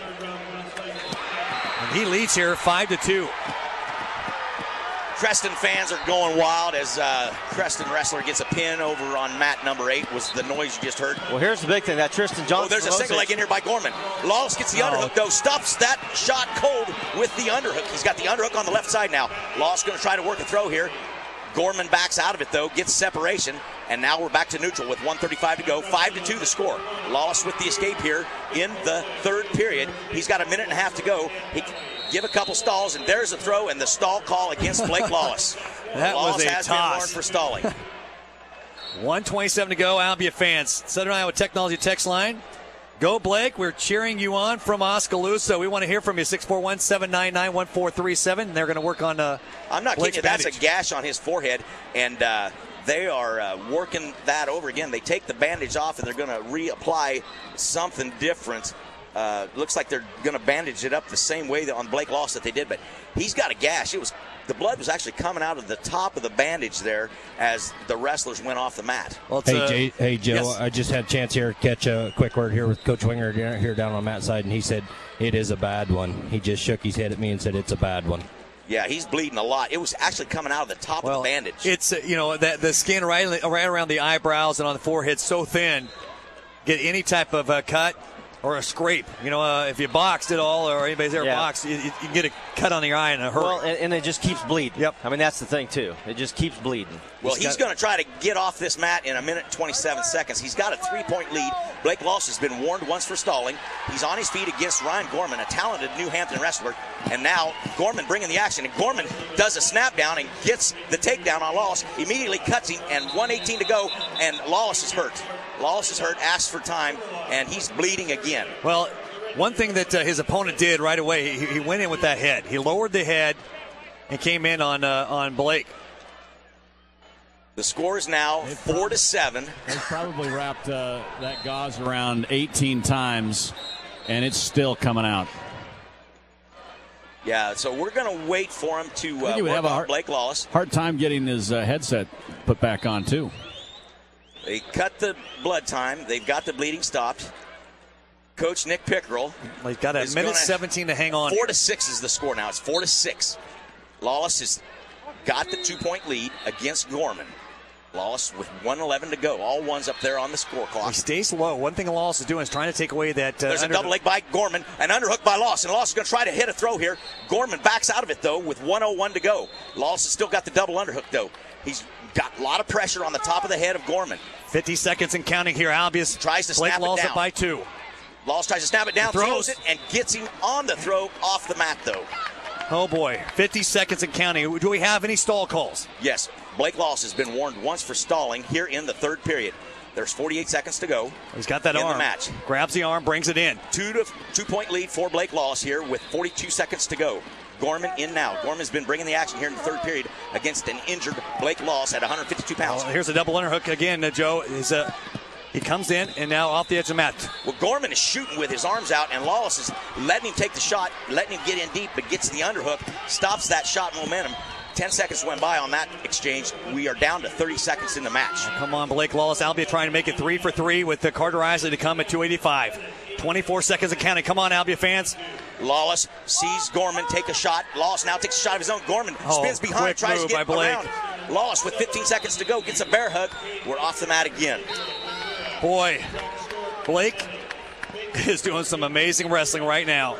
And he leads here 5-2. Creston fans are going wild as Creston wrestler gets a pin over on mat number 8 was the noise you just heard. Well, here's the big thing, that Tristan Johnson. Oh, there's a single leg in here by Gorman. Lawless gets the underhook, though, stops that shot cold with the underhook. He's got the underhook on the left side now. Lawless going to try to work a throw here. Gorman backs out of it, though, gets separation, and now we're back to neutral with 1:35 to go. 5-2 the score. Lawless with the escape here in the third period. He's got a minute and a half to go. He can give a couple stalls, and there's a throw and the stall call against Blake Lawless. That Lawless was a has toss. been warned for stalling. 1:27 to go. Albia fans, Southern Iowa Technology text line. Go Blake, we're cheering you on from Oskaloosa. We want to hear from you, 641-799-1437. They're going to work on I'm not Blake's kidding you, that's bandage. a gash on his forehead, and they are working that over again. They take the bandage off, and they're going to reapply something different. Looks like they're going to bandage it up the same way on Blake Lawless that they did, but he's got a gash. The blood was actually coming out of the top of the bandage there as the wrestlers went off the mat. Well, hey, Joe, yes. I just had a chance here to catch a quick word here with Coach Winger here down on Matt's side, and he said it is a bad one. He just shook his head at me and said it's a bad one. Yeah, he's bleeding a lot. It was actually coming out of the top of the bandage. It's, the skin right around the eyebrows and on the forehead so thin, get any type of cut or a scrape. If you boxed at all or anybody's ever boxed, you can get a cut on your eye and a hurt. Well, and it just keeps bleeding. Yep. I mean, that's the thing, too. It just keeps bleeding. Well, he's going to try to get off this mat in a minute and 27 seconds. He's got a 3-point lead. Blake Lawless has been warned once for stalling. He's on his feet against Ryan Gorman, a talented New Hampton wrestler. And now Gorman bringing the action. And Gorman does a snap down and gets the takedown on Lawless. Immediately cuts him, and 1:18 to go, and Lawless is hurt. Lawless is hurt, asks for time, and he's bleeding again. Well, one thing that his opponent did right away, he went in with that head. He lowered the head and came in on Blake. The score is now 4-7. They've probably wrapped that gauze around 18 times, and it's still coming out. Yeah, so we're going to wait for him to work on Blake Lawless. Hard time getting his headset put back on, too. They cut the blood time. They've got the bleeding stopped. Coach Nick Pickerel. He's got a minute 17 to hang on. 4-6 is the score now. It's 4-6. Lawless has got the 2-point lead against Gorman. Lawless with 1:11 to go. All ones up there on the score clock. He stays low. One thing Lawless is doing is trying to take away that. There's a double leg by Gorman, an underhook by Lawless, and Lawless is going to try to hit a throw here. Gorman backs out of it, though, with 1:01 to go. Lawless has still got the double underhook, though. He's got a lot of pressure on the top of the head of Gorman. 50 seconds and counting here. Albius tries to Blake snap Lawless it down. Up by 2. Lawless tries to snap it down, throws it, and gets him on the throw off the mat, though. Oh, boy. 50 seconds and counting. Do we have any stall calls? Yes. Blake Lawless has been warned once for stalling here in the third period. There's 48 seconds to go. He's got that in arm. the match. Grabs the arm, brings it in. 2-point lead for Blake Lawless here with 42 seconds to go. Gorman in now. Gorman's been bringing the action here in the third period against an injured Blake Lawless at 152 pounds. Here's a double underhook again, Joe. He comes in and now off the edge of the mat. Well, Gorman is shooting with his arms out, and Lawless is letting him take the shot, letting him get in deep, but gets the underhook, stops that shot momentum. 10 seconds went by on that exchange. We are down to 30 seconds in the match. Come on, Blake Lawless. Albia trying to make it 3 for 3 with the Carter Isley to come at 285. 24 seconds of counting. Come on, Albia fans. Lawless sees Gorman take a shot. Lawless now takes a shot of his own. Gorman spins behind, tries to get around. Lawless with 15 seconds to go gets a bear hug. We're off the mat again. Boy, Blake is doing some amazing wrestling right now.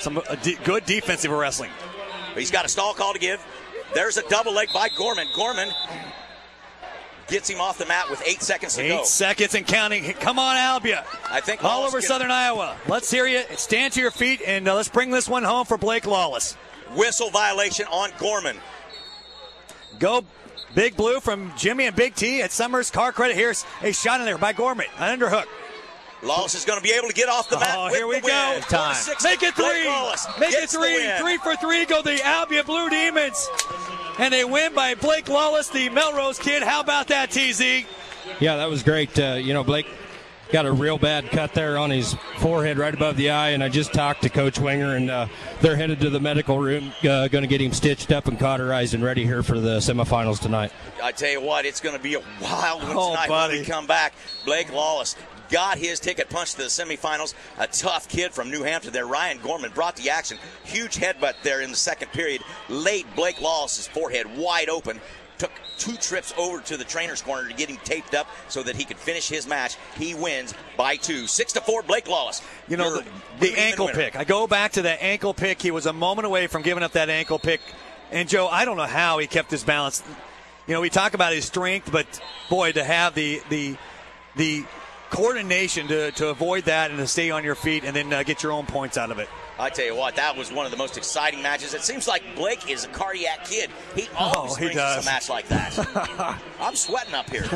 Some good defensive wrestling. He's got a stall call to give. There's a double leg by Gorman. Gorman gets him off the mat with 8 seconds to go. 8 seconds and counting. Come on, Albia. I think all over Southern Iowa. Let's hear you. Stand to your feet, and let's bring this one home for Blake Lawless. Whistle violation on Gorman. Go Big Blue from Jimmy and Big T at Summers. Car credit. Here's a shot in there by Gorman. An underhook. Lawless is going to be able to get off the mat. Oh, with here we the go. Win. Time. Make it 3. Make it 3. 3 for 3 go the Albia Blue Demons. And they win by Blake Lawless, the Melrose kid. How about that, TZ? Yeah, that was great. Blake got a real bad cut there on his forehead right above the eye, and I just talked to Coach Winger, and they're headed to the medical room, going to get him stitched up and cauterized and ready here for the semifinals tonight. I tell you what, it's going to be a wild one tonight when we come back. Blake Lawless got his ticket punched to the semifinals. A tough kid from New Hampshire there. Ryan Gorman brought the action. Huge headbutt there in the second period. Laid Blake Lawless's forehead wide open. Took 2 trips over to the trainer's corner to get him taped up so that he could finish his match. He wins by 2. 6-4, Blake Lawless. You know, the ankle pick. I go back to that ankle pick. He was a moment away from giving up that ankle pick. And, Joe, I don't know how he kept his balance. You know, we talk about his strength, but, boy, to have the coordination to avoid that and to stay on your feet and then get your own points out of it. I tell you what, that was one of the most exciting matches. It seems like Blake is a cardiac kid. He always brings us a match like that. I'm sweating up here.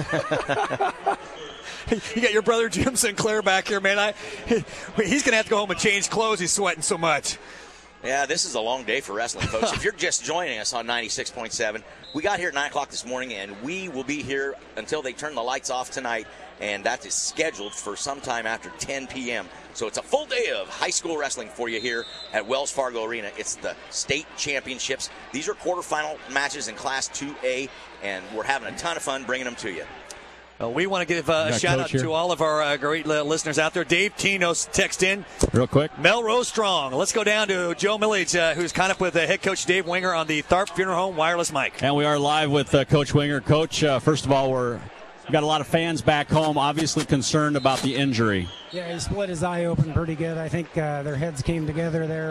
You got your brother Jim Sinclair back here, man. He's going to have to go home and change clothes. He's sweating so much. Yeah, this is a long day for wrestling, folks. If you're just joining us on 96.7, we got here at 9 o'clock this morning, and we will be here until they turn the lights off tonight, and that is scheduled for sometime after 10 p.m. So it's a full day of high school wrestling for you here at Wells Fargo Arena. It's the state championships. These are quarterfinal matches in Class 2A, and we're having a ton of fun bringing them to you. We want to give a shout out to all of our great listeners out there. Dave Tino's text in. Real quick. Melrose Strong. Let's go down to Joe Millage, who's caught up with head coach Dave Winger on the Tharp Funeral Home wireless mic. And we are live with Coach Winger. Coach, first of all, we've got a lot of fans back home, obviously concerned about the injury. Yeah, he split his eye open pretty good. I think their heads came together there,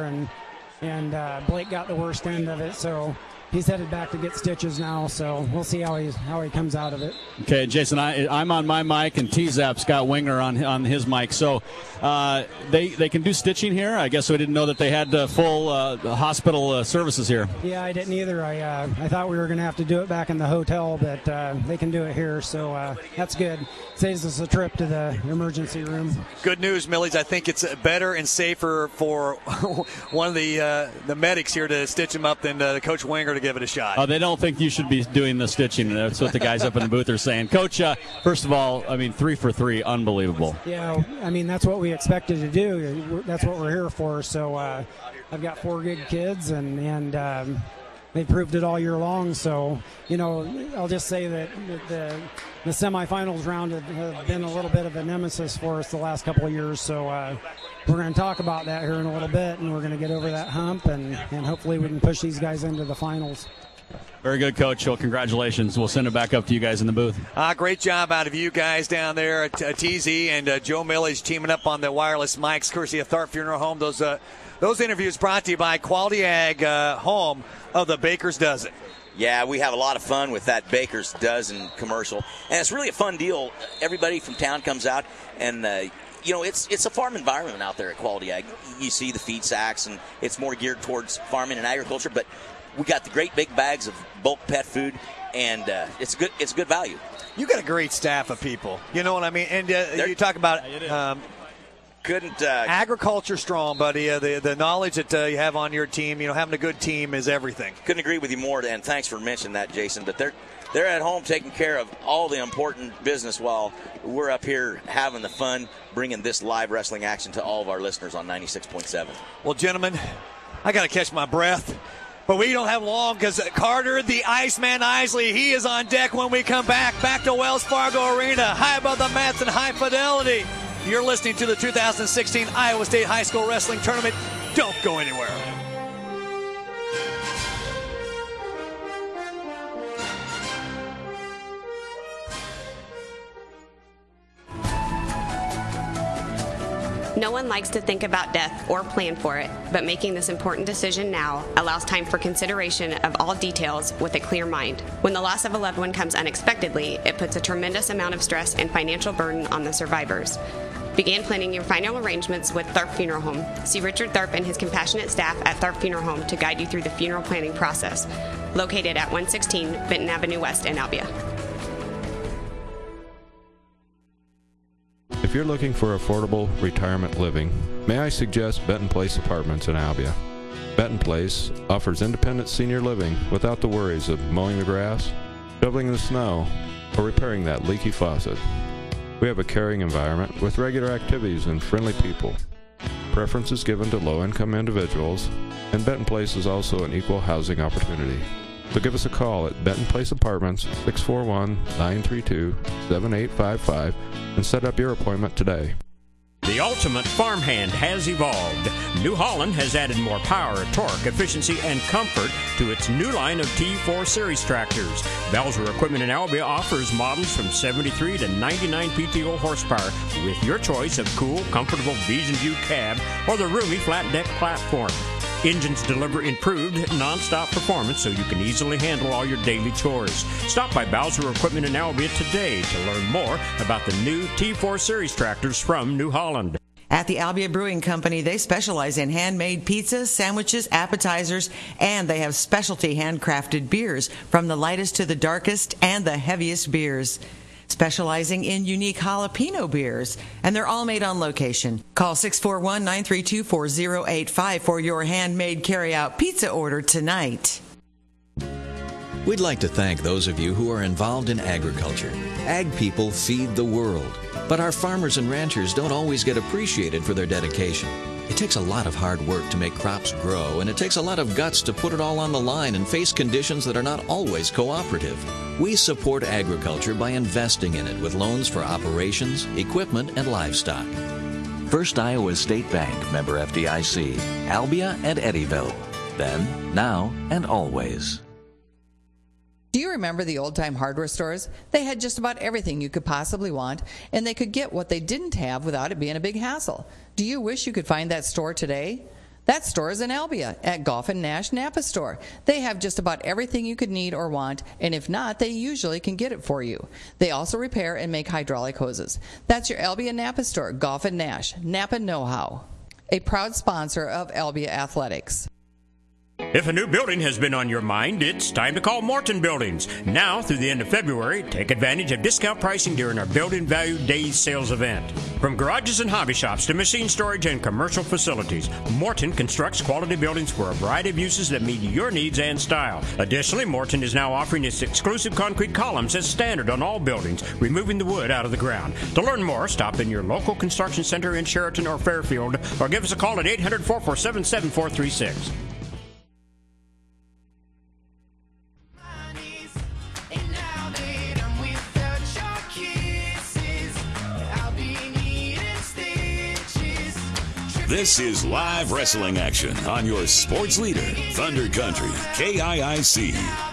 and Blake got the worst end of it, so he's headed back to get stitches now, so we'll see how he comes out of it. Okay, Jason, I'm on my mic, and T-Zap's got Winger on his mic. So they can do stitching here? I guess we didn't know that they had full hospital services here. Yeah, I didn't either. I thought we were going to have to do it back in the hotel, but they can do it here, so that's good. Saves us a trip to the emergency room. Good news, Millage. I think it's better and safer for one of the medics here to stitch him up than Coach Winger to give it a shot. They don't think you should be doing the stitching. That's what the guys up in the booth are saying. Coach, first of all, 3 for 3, unbelievable. Yeah, that's what we expected to do. That's what we're here for. So I've got 4 good kids, and they proved it all year long. So, I'll just say that the semifinals round have been a little bit of a nemesis for us the last couple of years. So we're going to talk about that here in a little bit, and we're going to get over that hump, and hopefully we can push these guys into the finals. Very good, Coach. Well, congratulations. We'll send it back up to you guys in the booth. Great job out of you guys down there at TZ and Joe Millage teaming up on the wireless mics, courtesy of Tharp Funeral Home. Those interviews brought to you by Quality Ag, home of the Baker's Dozen. Yeah, we have a lot of fun with that Baker's Dozen commercial, and it's really a fun deal. Everybody from town comes out, and it's a farm environment out there at Quality Ag. You see the feed sacks, and it's more geared towards farming and agriculture, but we got the great big bags of bulk pet food, and it's good value. You got a great staff of people. You know what I mean? And you talk about agriculture strong, buddy. The knowledge that you have on your team, having a good team is everything. Couldn't agree with you more, and thanks for mentioning that, Jason. But they're at home taking care of all the important business while we're up here having the fun, bringing this live wrestling action to all of our listeners on 96.7. Well, gentlemen, I got to catch my breath. But we don't have long because Carter, the Iceman Isley, he is on deck when we come back to Wells Fargo Arena, high above the mats and high fidelity. You're listening to the 2016 Iowa State High School Wrestling Tournament. Don't go anywhere. No one likes to think about death or plan for it, but making this important decision now allows time for consideration of all details with a clear mind. When the loss of a loved one comes unexpectedly, it puts a tremendous amount of stress and financial burden on the survivors. Begin planning your final arrangements with Tharp Funeral Home. See Richard Tharp and his compassionate staff at Tharp Funeral Home to guide you through the funeral planning process. Located at 116 Benton Avenue West in Albia. If you're looking for affordable retirement living, may I suggest Benton Place Apartments in Albia. Benton Place offers independent senior living without the worries of mowing the grass, shoveling the snow, or repairing that leaky faucet. We have a caring environment with regular activities and friendly people. Preference is given to low-income individuals, and Benton Place is also an equal housing opportunity. So give us a call at Benton Place Apartments, 641-932-7855, and set up your appointment today. The ultimate farmhand has evolved. New Holland has added more power, torque, efficiency, and comfort to its new line of T4 Series tractors. Belzer Equipment in Albia offers models from 73 to 99 PTO horsepower with your choice of cool, comfortable Vision View cab or the roomy flat deck platform. Engines deliver improved, non-stop performance so you can easily handle all your daily chores. Stop by Bowser Equipment in Albia today to learn more about the new T4 Series tractors from New Holland. At the Albia Brewing Company, they specialize in handmade pizzas, sandwiches, appetizers, and they have specialty handcrafted beers, from the lightest to the darkest and the heaviest beers. Specializing in unique jalapeno beers, and they're all made on location. Call 641-932-4085 for your handmade carry-out pizza order tonight. We'd like to thank those of you who are involved in agriculture. Ag people feed the world, but our farmers and ranchers don't always get appreciated for their dedication. It takes a lot of hard work to make crops grow, and it takes a lot of guts to put it all on the line and face conditions that are not always cooperative. We support agriculture by investing in it with loans for operations, equipment, and livestock. First Iowa State Bank, member FDIC, Albia and Eddyville. Then, now, and always. Do you remember the old-time hardware stores? They had just about everything you could possibly want, and they could get what they didn't have without it being a big hassle. Do you wish you could find that store today? That store is in Albia at Goff & Nash Napa Store. They have just about everything you could need or want, and if not, they usually can get it for you. They also repair and make hydraulic hoses. That's your Albia Napa Store, Goff & Nash, Napa Know-How. A proud sponsor of Albia Athletics. If a new building has been on your mind, it's time to call Morton Buildings. Now, through the end of February, take advantage of discount pricing during our Building Value Days sales event. From garages and hobby shops to machine storage and commercial facilities, Morton constructs quality buildings for a variety of uses that meet your needs and style. Additionally, Morton is now offering its exclusive concrete columns as standard on all buildings, removing the wood out of the ground. To learn more, stop in your local construction center in Sheraton or Fairfield, or give us a call at 800-447-7436. This is live wrestling action on your sports leader, Thunder Country, KIIC.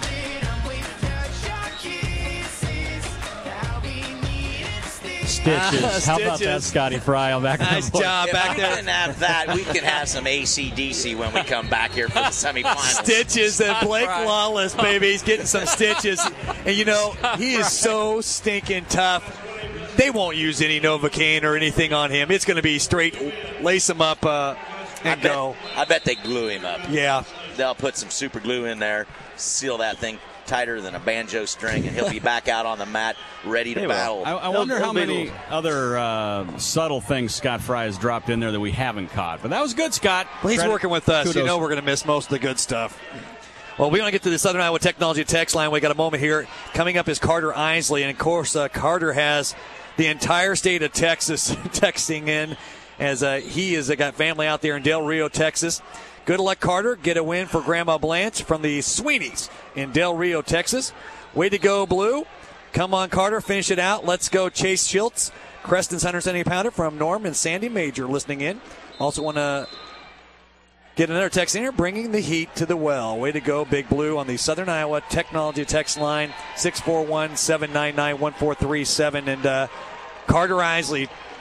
Stitches. How about that, Scotty Fry? Nice job back there. We can have that. We can have some AC/DC when we come back here for the semifinals. Stitches and Blake Lawless, baby. He's getting some stitches. And, you know, he is so stinking tough. They won't use any Novocaine or anything on him. It's going to be straight lace him up and go. I bet they glue him up. Yeah. They'll put some super glue in there, seal that thing tighter than a banjo string, and he'll be back out on the mat ready to battle. I wonder how many other subtle things Scott Fry has dropped in there that we haven't caught. But that was good, Scott. Well, he's working with us. Kudos. You know we're going to miss most of the good stuff. Well, we want to get to the Southern Iowa Technology text line. We got a moment here. Coming up is Carter Isley, and of course, Carter has the entire state of Texas texting in, as he has got family out there in Del Rio, Texas. Good luck, Carter. Get a win for Grandma Blanche from the Sweeneys in Del Rio, Texas. Way to go, Blue. Come on, Carter. Finish it out. Let's go, Chase Schultz. Creston's 170-pounder from Norm and Sandy Major listening in. Also want to get another text in here, bringing the heat to the well. Way to go, Big Blue, on the Southern Iowa Technology text line, 641-799-1437. And Carter Isley,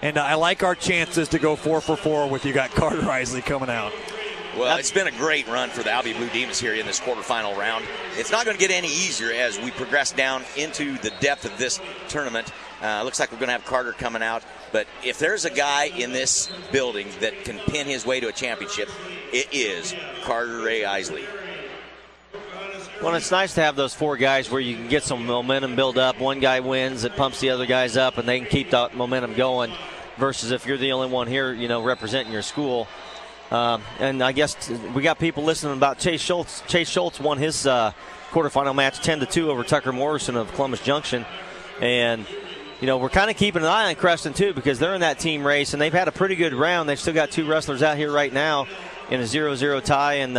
And I like our chances to go 4 for 4 with you got Carter Isley coming out. Well, it's been a great run for the Albia Blue Demons here in this quarterfinal round. It's not going to get any easier as we progress down into the depth of this tournament. Looks like we're going to have Carter coming out. But if there's a guy in this building that can pin his way to a championship, it is Carter Ray Isley. Well, it's nice to have those 4 guys where you can get some momentum build up. One guy wins, it pumps the other guys up, and they can keep that momentum going. Versus if you're the only one here, representing your school. And I guess we got people listening about Chase Schultz. Chase Schultz won his quarterfinal match 10-2 over Tucker Morrison of Columbus Junction. And, we're kind of keeping an eye on Creston, too, because they're in that team race, and they've had a pretty good round. They've still got 2 wrestlers out here right now in a 0-0 tie. And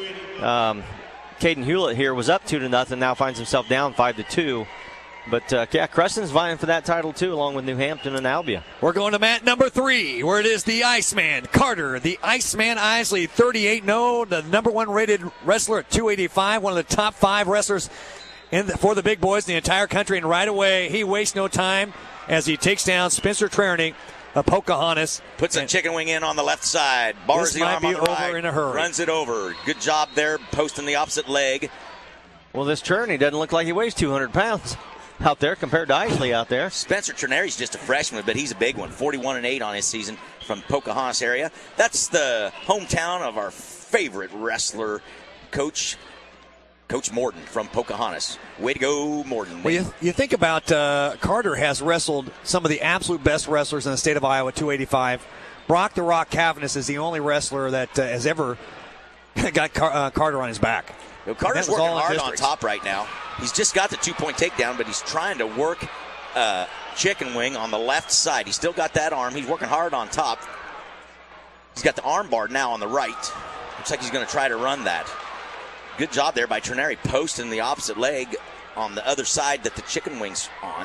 Caden Hewlett here was up 2-0, now finds himself down 5-2. But, Creston's vying for that title, too, along with New Hampton and Albia. We're going to mat number 3, where it is the Iceman, Carter, the Iceman Isley, 38-0, the number 1 rated wrestler at 285, one of the top 5 wrestlers for the big boys in the entire country. And right away, he wastes no time as he takes down Spencer Trerny of Pocahontas. Puts a chicken wing in on the left side, bars the arm on the right, in a hurry. Runs it over. Good job there, posting the opposite leg. Well, this Trerny doesn't look like he weighs 200 pounds. Out there compared to Isley out there. Spencer Trerny's just a freshman, but he's a big one. 41-8 on his season from Pocahontas area. That's the hometown of our favorite wrestler, Coach Morton from Pocahontas. Way to go, Morton. Well, you think about Carter has wrestled some of the absolute best wrestlers in the state of Iowa, 285. Brock the Rock Cavaness is the only wrestler that has ever got Carter on his back. Carter's working hard on top right now. He's just got the 2-point takedown, but he's trying to work chicken wing on the left side. He's still got that arm. He's working hard on top. He's got the arm bar now on the right. Looks like he's going to try to run that. Good job there by Trerny, posting the opposite leg on the other side that the chicken wing's on.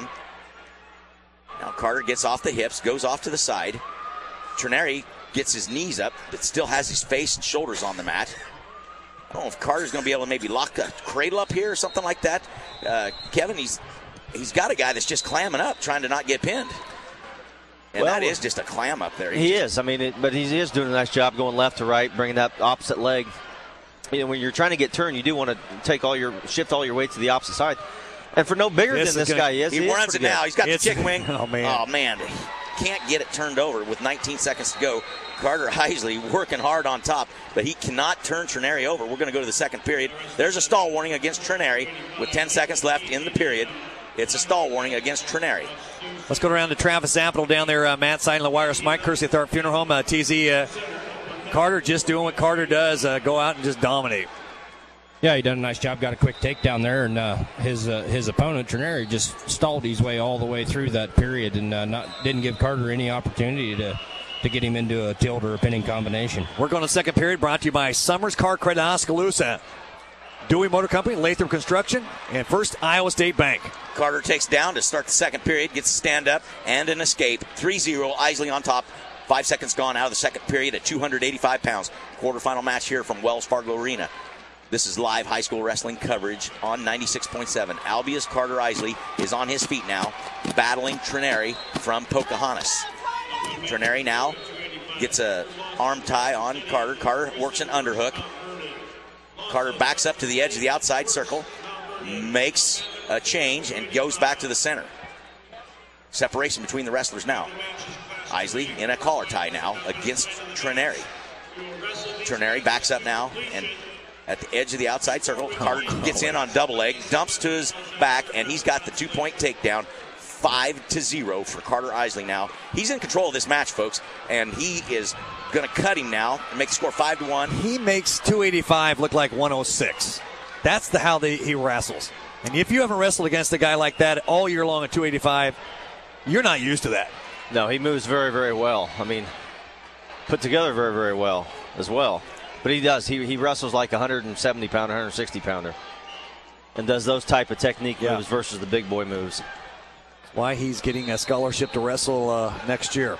Now Carter gets off the hips, goes off to the side. Trerny gets his knees up, but still has his face and shoulders on the mat. I don't know if Carter's going to be able to maybe lock a cradle up here or something like that. Kevin, he's got a guy that's just clamming up, trying to not get pinned. And that is just a clam up there. He is. But he is doing a nice job going left to right, bringing that opposite leg. When you're trying to get turned, you do want to shift all your weight to the opposite side. And for no bigger than this guy is, he runs it now. He's got the chicken wing. Oh, man. Can't get it turned over with 19 seconds to go. Carter Isley working hard on top, but he cannot turn Trerny over. We're going to go to the second period. There's a stall warning against Trerny with 10 seconds left in the period. It's a stall warning against Trerny. Let's go around to Travis Zapital down there, Matt Side and LaWire Smite, courtesy of Tharp Funeral Home. TZ, Carter just doing what Carter does, go out and just dominate. Yeah, he done a nice job. Got a quick takedown there, and his opponent Trerny just stalled his way all the way through that period, and didn't give Carter any opportunity to get him into a tilt or a pinning combination. We're going to second period, brought to you by Summers Car Credit Oskaloosa, Dewey Motor Company, Latham Construction, and First Iowa State Bank. Carter takes down to start the second period, gets a stand up and an escape. 3-0, Isley on top. 5 seconds gone out of the second period at 285 pounds. Quarterfinal match here from Wells Fargo Arena. This is live high school wrestling coverage on 96.7. Albia's Carter Isley is on his feet now, battling Trerny from Pocahontas. Trerny now gets a arm tie on Carter. Carter works an underhook. Carter backs up to the edge of the outside circle, makes a change, and goes back to the center. Separation between the wrestlers now. Isley in a collar tie now against Trerny. Trerny backs up now and at the edge of the outside circle. Carter gets in on double leg, dumps to his back, and he's got the 2-point takedown. 5-0 for Carter Isley now. He's in control of this match, folks, and he is going to cut him now and make the score 5-1. He makes 285 look like 106. That's how he wrestles. And if you haven't wrestled against a guy like that all year long at 285, you're not used to that. No, he moves very, very well. Put together very, very well as well. But he does. He wrestles like a 170-pounder, 160-pounder. And does those type of technique moves versus the big boy moves. Why he's getting a scholarship to wrestle next year.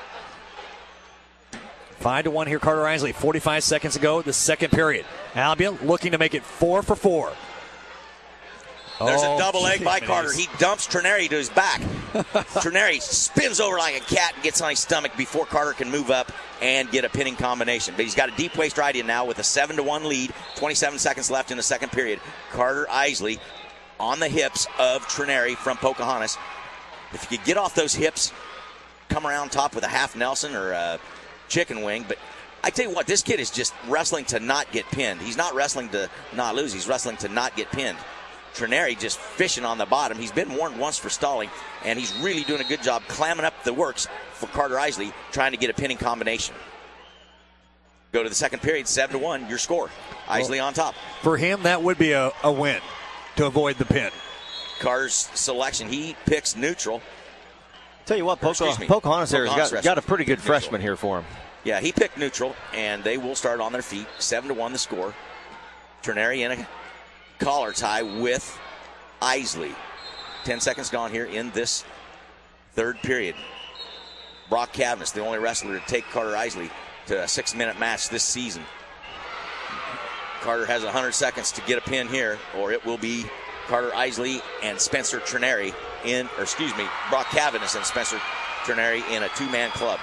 5-1 here, Carter Isley. 45 seconds ago, the second period. Albia looking to make it 4 for 4. There's a double leg by Carter. He dumps Trerny to his back. Trineri spins over like a cat and gets on his stomach before Carter can move up and get a pinning combination. But he's got a deep waist right in now with a 7-1 lead. 27 seconds left in the second period. Carter Isley on the hips of Trineri from Pocahontas. If you could get off those hips, come around top with a half Nelson or a chicken wing. But I tell you what, this kid is just wrestling to not get pinned. He's not wrestling to not lose. He's wrestling to not get pinned. Trineri just fishing on the bottom. He's been warned once for stalling, and he's really doing a good job clamming up the works for Carter Isley, trying to get a pinning combination. Go to the second period, 7-1, your score. Isley on top. For him, that would be a win to avoid the pin. Carter's selection, he picks neutral. Tell you what, Pocahontas there has got a pretty good freshman here for him. Yeah, he picked neutral, and they will start on their feet. 7-1 the score. Trineri in a collar tie with Isley. 10 seconds gone here in this third period. Brock Cavness, the only wrestler to take Carter Isley to a 6-minute match this season. Carter has 100 seconds to get a pin here, or it will be Carter Isley and Spencer Trineri Brock Cavness and Spencer Trineri in a two-man club.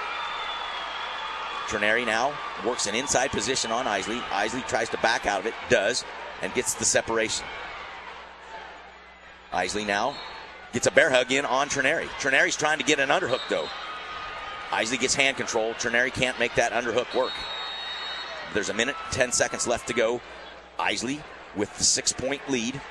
Trineri now works an inside position on Isley. Isley tries to back out of it, does, and gets the separation. Isley now gets a bear hug in on Trineri. Trineri's trying to get an underhook, though. Isley gets hand control. Trineri can't make that underhook work. There's a minute, 10 seconds left to go. Isley with the 6-point lead.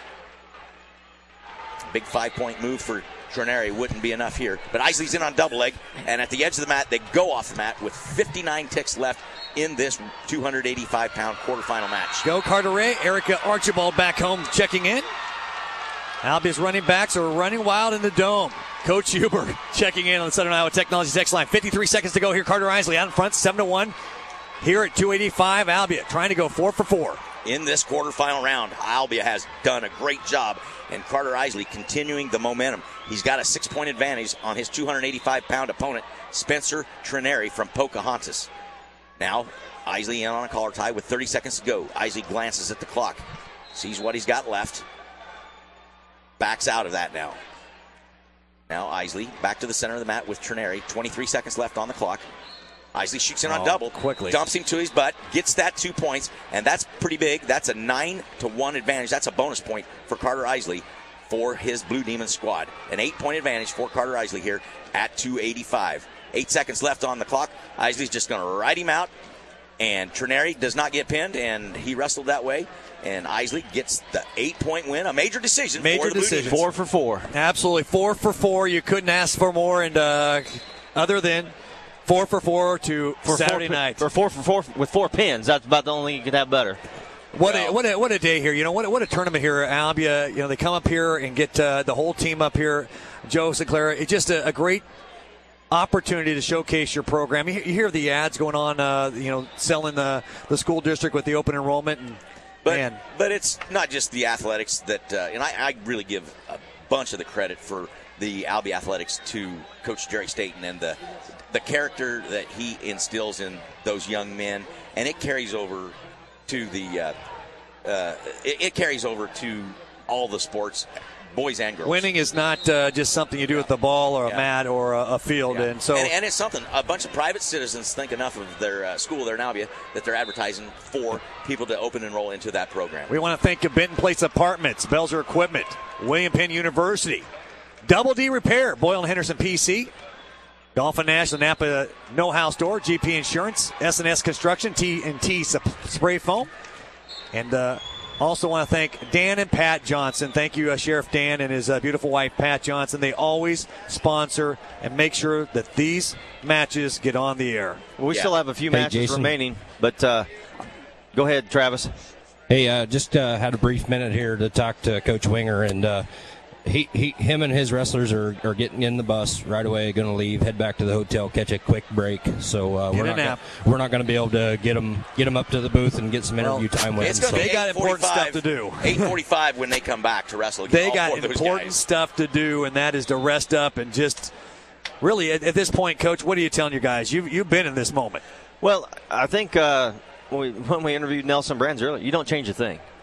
Big 5-point move for Trineri wouldn't be enough here. But Isley's in on double leg, and at the edge of the mat, they go off the mat with 59 ticks left in this 285-pound quarterfinal match. Go Carteret. Erica Archibald back home checking in. Albia's running backs are running wild in the dome. Coach Huber checking in on the Southern Iowa Technology text line. 53 seconds to go here. Carter Isley out in front, 7-1. Here at 285, Albia trying to go 4 for 4. In this quarterfinal round, Albia has done a great job, and Carter Isley continuing the momentum. He's got a 6-point advantage on his 285-pound opponent, Spencer Trineri from Pocahontas. Now, Isley in on a collar tie with 30 seconds to go. Isley glances at the clock, sees what he's got left, backs out of that now. Now Isley back to the center of the mat with Trineri. 23 seconds left on the clock. Isley shoots in on double, quickly dumps him to his butt, gets that 2 points, and that's pretty big. That's a 9-1 advantage. That's a bonus point for Carter Isley for his Blue Demon squad. An 8-point advantage for Carter Isley here at 285. 8 seconds left on the clock. Isley's just going to ride him out, and Trineri does not get pinned, and he wrestled that way. And Isley gets the 8-point win, a major decision. Major decision. 4 for 4. Absolutely, 4 for 4. You couldn't ask for more, and other than 4 for 4 to Saturday night. For 4 for 4 with 4 pins. That's about the only you could have better. What a day here. You know, what a tournament here. Albia, you know, they come up here and get the whole team up here. Joe Sinclair, it's just a great opportunity to showcase your program. You hear the ads going on, selling the school district with the open enrollment. But it's not just the athletics that, and I really give a bunch of the credit for the Albia athletics to Coach Jerry Staten and the character that he instills in those young men, and it carries over to it carries over to all the sports, boys and girls. Winning is not just something you do with the ball or a mat or a field, and it's something a bunch of private citizens think enough of their school there in Albia that they're advertising for people to open enroll into that program. We want to thank Benton Place Apartments, Belzer Equipment, William Penn University, Double D Repair, Boyle and Henderson PC, Golf and National Napa Know-How Store, GP Insurance, S&S Construction, T&T Spray Foam, and also want to thank Dan and Pat Johnson. Thank you, Sheriff Dan and his beautiful wife, Pat Johnson. They always sponsor and make sure that these matches get on the air. We still have a few matches remaining, but go ahead, Travis. Hey, just had a brief minute here to talk to Coach Winger, and him and his wrestlers are getting in the bus right away, going to leave, head back to the hotel, catch a quick break. So we're not going to be able to get them up to the booth and get some interview time with them. They got important stuff to do. 8:45 when they come back to wrestle again. They got important stuff to do, and that is to rest up and just really at this point, Coach, what are you telling your guys? You've been in this moment. Well, I think when we interviewed Nelson Brands earlier, you don't change a thing.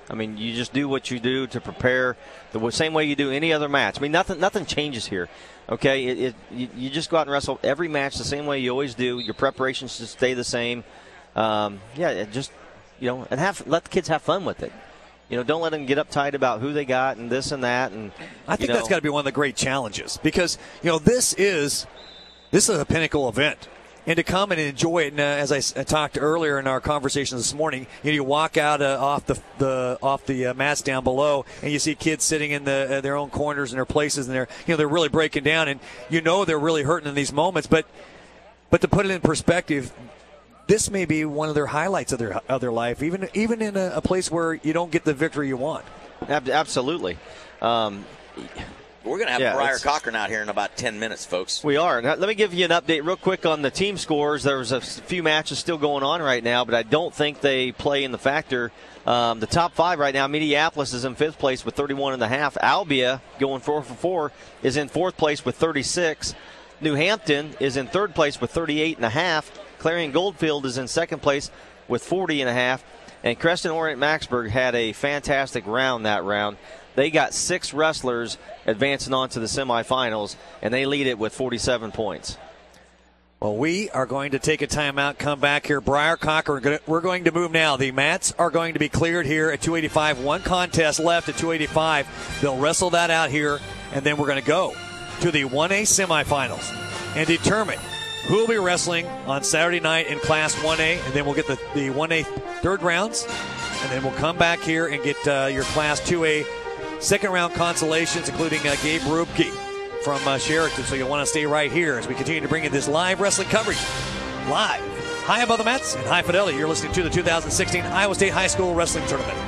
I mean, you just do what you do to prepare the same way you do any other match. I mean, nothing changes here. Okay, you just go out and wrestle every match the same way you always do. Your preparations should stay the same. And let the kids have fun with it. Don't let them get uptight about who they got and this and that. And I think that's got to be one of the great challenges because this is a pinnacle event. And to come and enjoy it, and as I talked earlier in our conversation this morning, you walk out off the mats down below, and you see kids sitting in their own corners and their places, and they're really breaking down, and they're really hurting in these moments. But to put it in perspective, this may be one of their highlights of their life, even in a place where you don't get the victory you want. Absolutely. We're going to have Briar Cochran out here in about 10 minutes, folks. We are. Now, let me give you an update real quick on the team scores. There's a few matches still going on right now, but I don't think they play in the factor. The top 5 right now, Mediapolis is in 5th place with 31.5. Albia, going 4 for 4, is in 4th place with 36. New Hampton is in 3rd place with 38.5. Clarion Goldfield is in 2nd place with 40.5. And Creston Orient Maxburg had a fantastic round that round. They got 6 wrestlers advancing on to the semifinals, and they lead it with 47 points. Well, we are going to take a timeout, come back here. Briar Cochran, we're going to move now. The mats are going to be cleared here at 285. One contest left at 285. They'll wrestle that out here, and then we're going to go to the 1A semifinals and determine who will be wrestling on Saturday night in Class 1A, and then we'll get the 1A third rounds, and then we'll come back here and get your Class 2A second round consolations, including Gabe Rubke from Sheraton. So you'll want to stay right here as we continue to bring you this live wrestling coverage. Live, high above the mats and high fidelity. You're listening to the 2016 Iowa State High School Wrestling Tournament.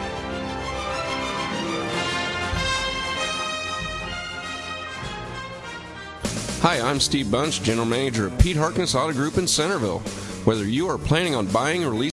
Hi, I'm Steve Bunch, General Manager of Pete Harkness Auto Group in Centerville. Whether you are planning on buying or leasing